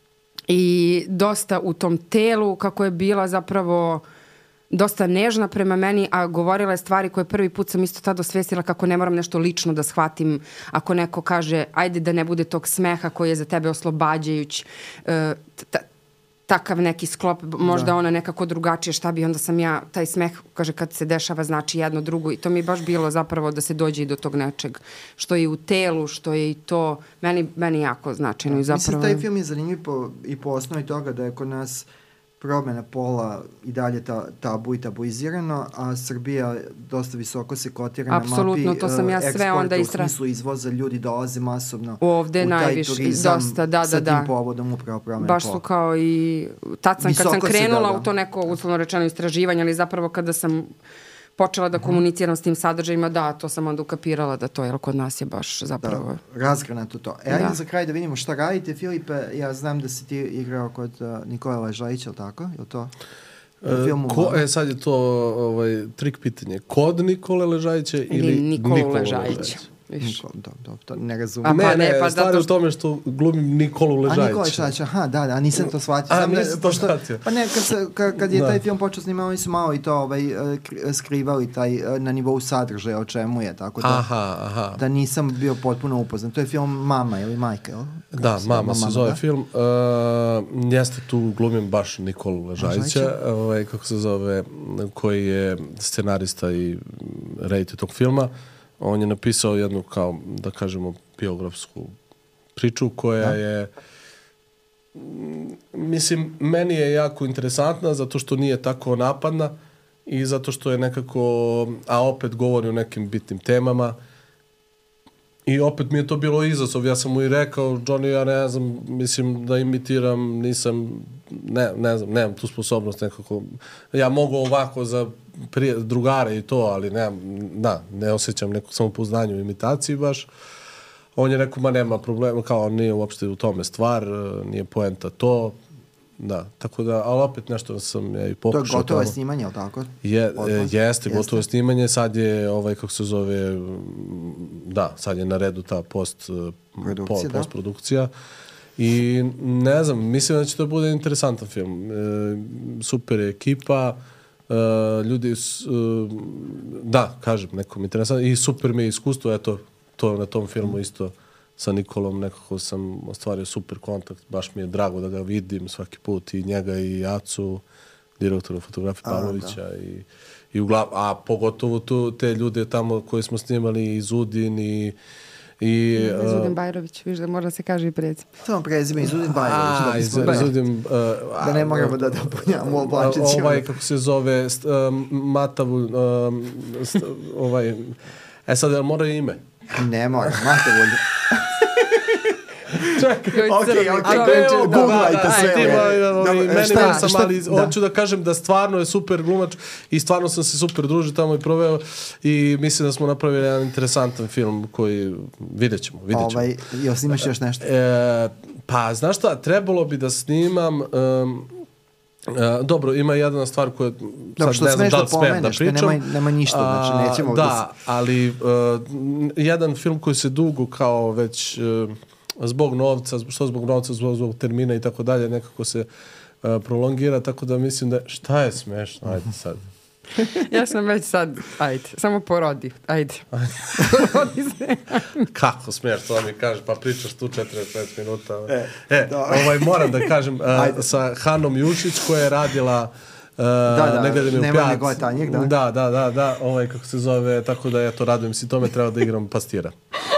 i dosta u tom telu kako je bila zapravo dosta nežna prema meni, a govorila je stvari koje prvi put sam isto tada osvestila kako ne moram nešto lično da shvatim. Ako neko kaže, ajde da ne bude tog smeha koji je za tebe oslobađajuć, e, takav neki sklop, možda Da. ona nekako drugačije, šta bi, onda sam ja, taj smeh, kaže, kad se dešava znači jedno drugo i to mi je baš bilo zapravo da se dođe i do tog nečeg, što je u telu, što je i to, meni, meni jako značajno i zapravo... Mislim, taj film je zanimljiv po, i po osnovi toga da je kod nas promena pola i dalje ta, tabu i tabuizirano, a Srbija dosta visoko se kotira na mapi. Apsolutno, to sam ja sve eksporta, onda u istra... smislu izvoza, ljudi dolaze masovno Ovde u taj najviše, turizam dosta, da, da, sa da. tim povodom upravo promena Baš pola. su kao i... Tad sam, kad sam Visoko se krenula da, da. u to neko, uslovno rečeno, istraživanje, ali zapravo kada sam počela da komuniciram s tim sadržajima, da, to sam onda ukapirala da to, jer kod nas je baš zapravo... Da, razgranato to. E, ajde Da. za kraj da vidimo šta radite, Filipe. Ja znam da si ti igrao kod uh, Nikola Ležajića, ili tako? Je li to? E, Filmu ko, Mama. e, sad je to ovaj, trik pitanje. Kod Nikole Ležajića ili, Ili Nikolu Nikolu Ležajića. Viš. Nikola, da, da, to ne A razumijem. Ne, pa ne, ne, pa stvar je zato u što- tome što glumim Nikolu A Ležajića. Nikola Ležajić, aha, da, da, a nisam to shvatio. A, Znam da- nisi to pošto- shvatio. Pa ne, kad, se, kad, kad je Da. taj film počeo snimati, oni su malo i to ovaj, eh, kri- skrivali taj, eh, na nivou sadržaja o čemu je, tako da, Aha, aha. da nisam bio potpuno upoznan. To je film Mama ili Majka, jel? Kako Da, se Mama se zove da? film. Uh, jeste tu glumim baš Nikolu Ležajića, Ležajića. ovaj, kako se zove, koji je scenarista i reditelj tog filma. On je napisao jednu, kao, da kažemo, biografsku priču koja Da. je mm, mislim, meni je jako interesantna zato što nije tako napadna i zato što je nekako, a opet govori o nekim bitnim temama. I opet mi je to bilo izazov. Ja sam mu i rekao, Johnny, ja ne znam, mislim da imitiram, nisam, ne, ne znam, nemam tu sposobnost nekako. Ja mogu ovako za prije, drugare i to, ali nemam, da, ne osjećam neko samopouzdanje u imitaciji baš. On je rekao, ma nema problema, kao nije uopšte u tome stvar, nije poenta to. Da, tako da, ali opet nešto sam ja i To je pokušao. gotovo tamo. snimanje, je li tako? Je, Odmah? e, jeste, Jeste. gotovo je snimanje, sad je, ovaj, kako se zove, m, da, sad je na redu ta post, Produkcija, po, da. postprodukcija. I ne znam, mislim da će to bude interesantan film. E, super je ekipa, e, ljudi, s, e, da, kažem, nekom interesantan, i super mi je iskustvo, eto, to na tom filmu isto sa Nikolom nekako sam ostvario super kontakt, baš mi je drago da ga vidim svaki put i njega i Acu, direktora fotografije A, Pavlovića i, i uglav, a pogotovo tu te ljude tamo koje smo snimali i Zudin i i Zudin Bajrović, viš da mora se kaže i prezime. Samo prezime Izudin Bajrović. a, Da, iz, bismo- Zudin, uh, da ne moramo da dopunjamo oblačići. ovaj, kako se zove, st, um, Matavu, um, st, ovaj, e sad, jel mora ime? Ne mora, mate volju. Joj, Okej, crni okej, čovek. Google- googlajte sve, Tim, ovaj, ovaj, dobro, meni šta- sam, šta- ali da. hoću da kažem da stvarno je super glumač i stvarno sam se super družio tamo i proveo i mislim da smo napravili jedan interesantan film koji vidjet ćemo, vidjet ćemo. Ovaj, jel snimaš još nešto? E, pa, znaš šta, trebalo bi da snimam... Um, Uh, dobro, ima jedna stvar koja Dobro, sad što ne znam smeš da da li smem da pomeneš, pričam. nema, nema ništa, znači nećemo A, da, da... ali uh, n- jedan film koji se dugo kao već uh, zbog novca, što zbog novca, zbog, zbog termina i tako dalje, nekako se uh, prolongira, tako da mislim da šta je smešno, ajde sad. Ja sam već sad, ajde, samo porodi, ajde. Porodi se. Kako smiješ, to mi kažeš, pa pričaš tu četrdeset pet minuta. E, E, da. ovaj, moram da kažem, uh, Ajde. sa Hanom Jušić koja je radila Uh, da, ne gledaj me u Nemanja pjac. Gotanjeg, da. Da, da, da, da, ovaj, kako se zove, tako da ja to radujem si tome, treba da igram pastira.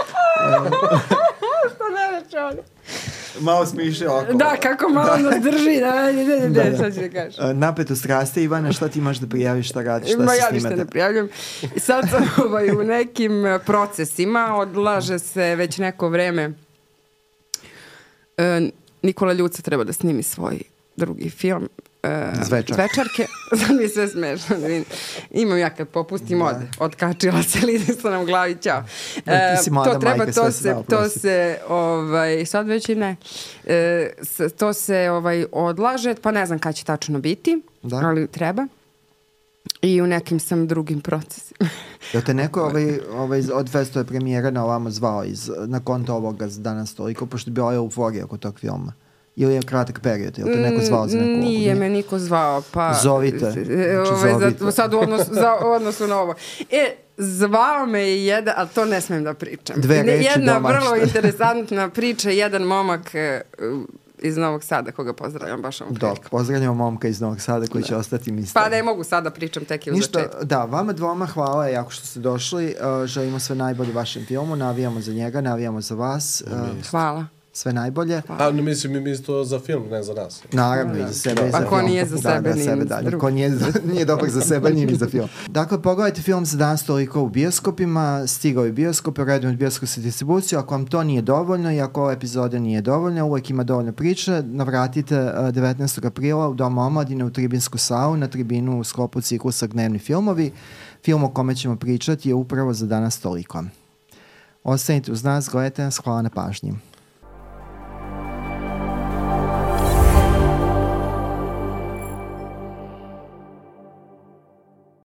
Što ne reče ono? Malo smiše oko. Da, kako malo nas drži, da, ne, ne, ne, Da, ne, da. sad ću da kažem. Uh, napetost raste, Ivana, šta ti imaš da prijaviš, šta radiš, šta Ma se ja ništa snimate? ne prijavljam. I sad sam ovaj, u nekim eh, procesima, odlaže se već neko vreme. E, Nikola Ljuca treba da snimi svoj drugi film uh, Zvečar. zvečarke. Sad mi je sve smešno. Imam ja kad popustim ode. Otkačila se, lide se nam u glavi, ćao. Da, ti si mlada to treba, majka, to sve se, se dao, to prosti. se, ovaj, sad već i ne, e, s- to se ovaj, odlaže, pa ne znam kada će tačno biti, Da. ali treba. I u nekim sam drugim procesima. Jel te neko ovaj, ovaj, od festove premijera na ovamo zvao iz, na konto ovoga za danas toliko, pošto je bila euforija oko tog filma? Ili je kratak period? Jel te neko zvao za neku ulogu? Nije me niko zvao, pa... Zovite. E, Znači, ovaj, za- zovite. sad u odnosu, za, u odnosu na ovo. E, zvao me je jedan, ali to ne smijem da pričam. Dve Ne, reči Jedna domaćne. vrlo interesantna priča, jedan momak e, iz Novog Sada, koga pozdravljam baš ovom Dobro, prilikom. pozdravljamo momka iz Novog Sada koji će ostati mister. Pa ne mogu sada pričam, tek je u Ništa, začetku. da, vama dvoma hvala jako što ste došli. Uh, želimo sve najbolje vašem filmu, navijamo za njega, navijamo za vas. Uh, Hvala. sve najbolje. A ne mislim mi isto za film, ne za nas. Naravno i za sebe i Pa za ko film. nije za Da, sebe, da, nije sebe ni za da. drugo. Ko nije, nije dobar za sebe, nije ni za film. Dakle, pogledajte film za danas toliko u bioskopima, stigao je bioskop, redujemo bioskopsku distribuciju. Ako vam to nije dovoljno i ako ova epizoda nije dovoljna, uvek ima dovoljno priče, navratite uh, devetnaestog aprila u Dom omladine u Tribinsku salu, na tribinu u sklopu ciklusa Dnevni filmovi. Film o kome ćemo pričati je upravo za danas toliko. Ostanite uz nas, gledajte nas, hvala na pažnji.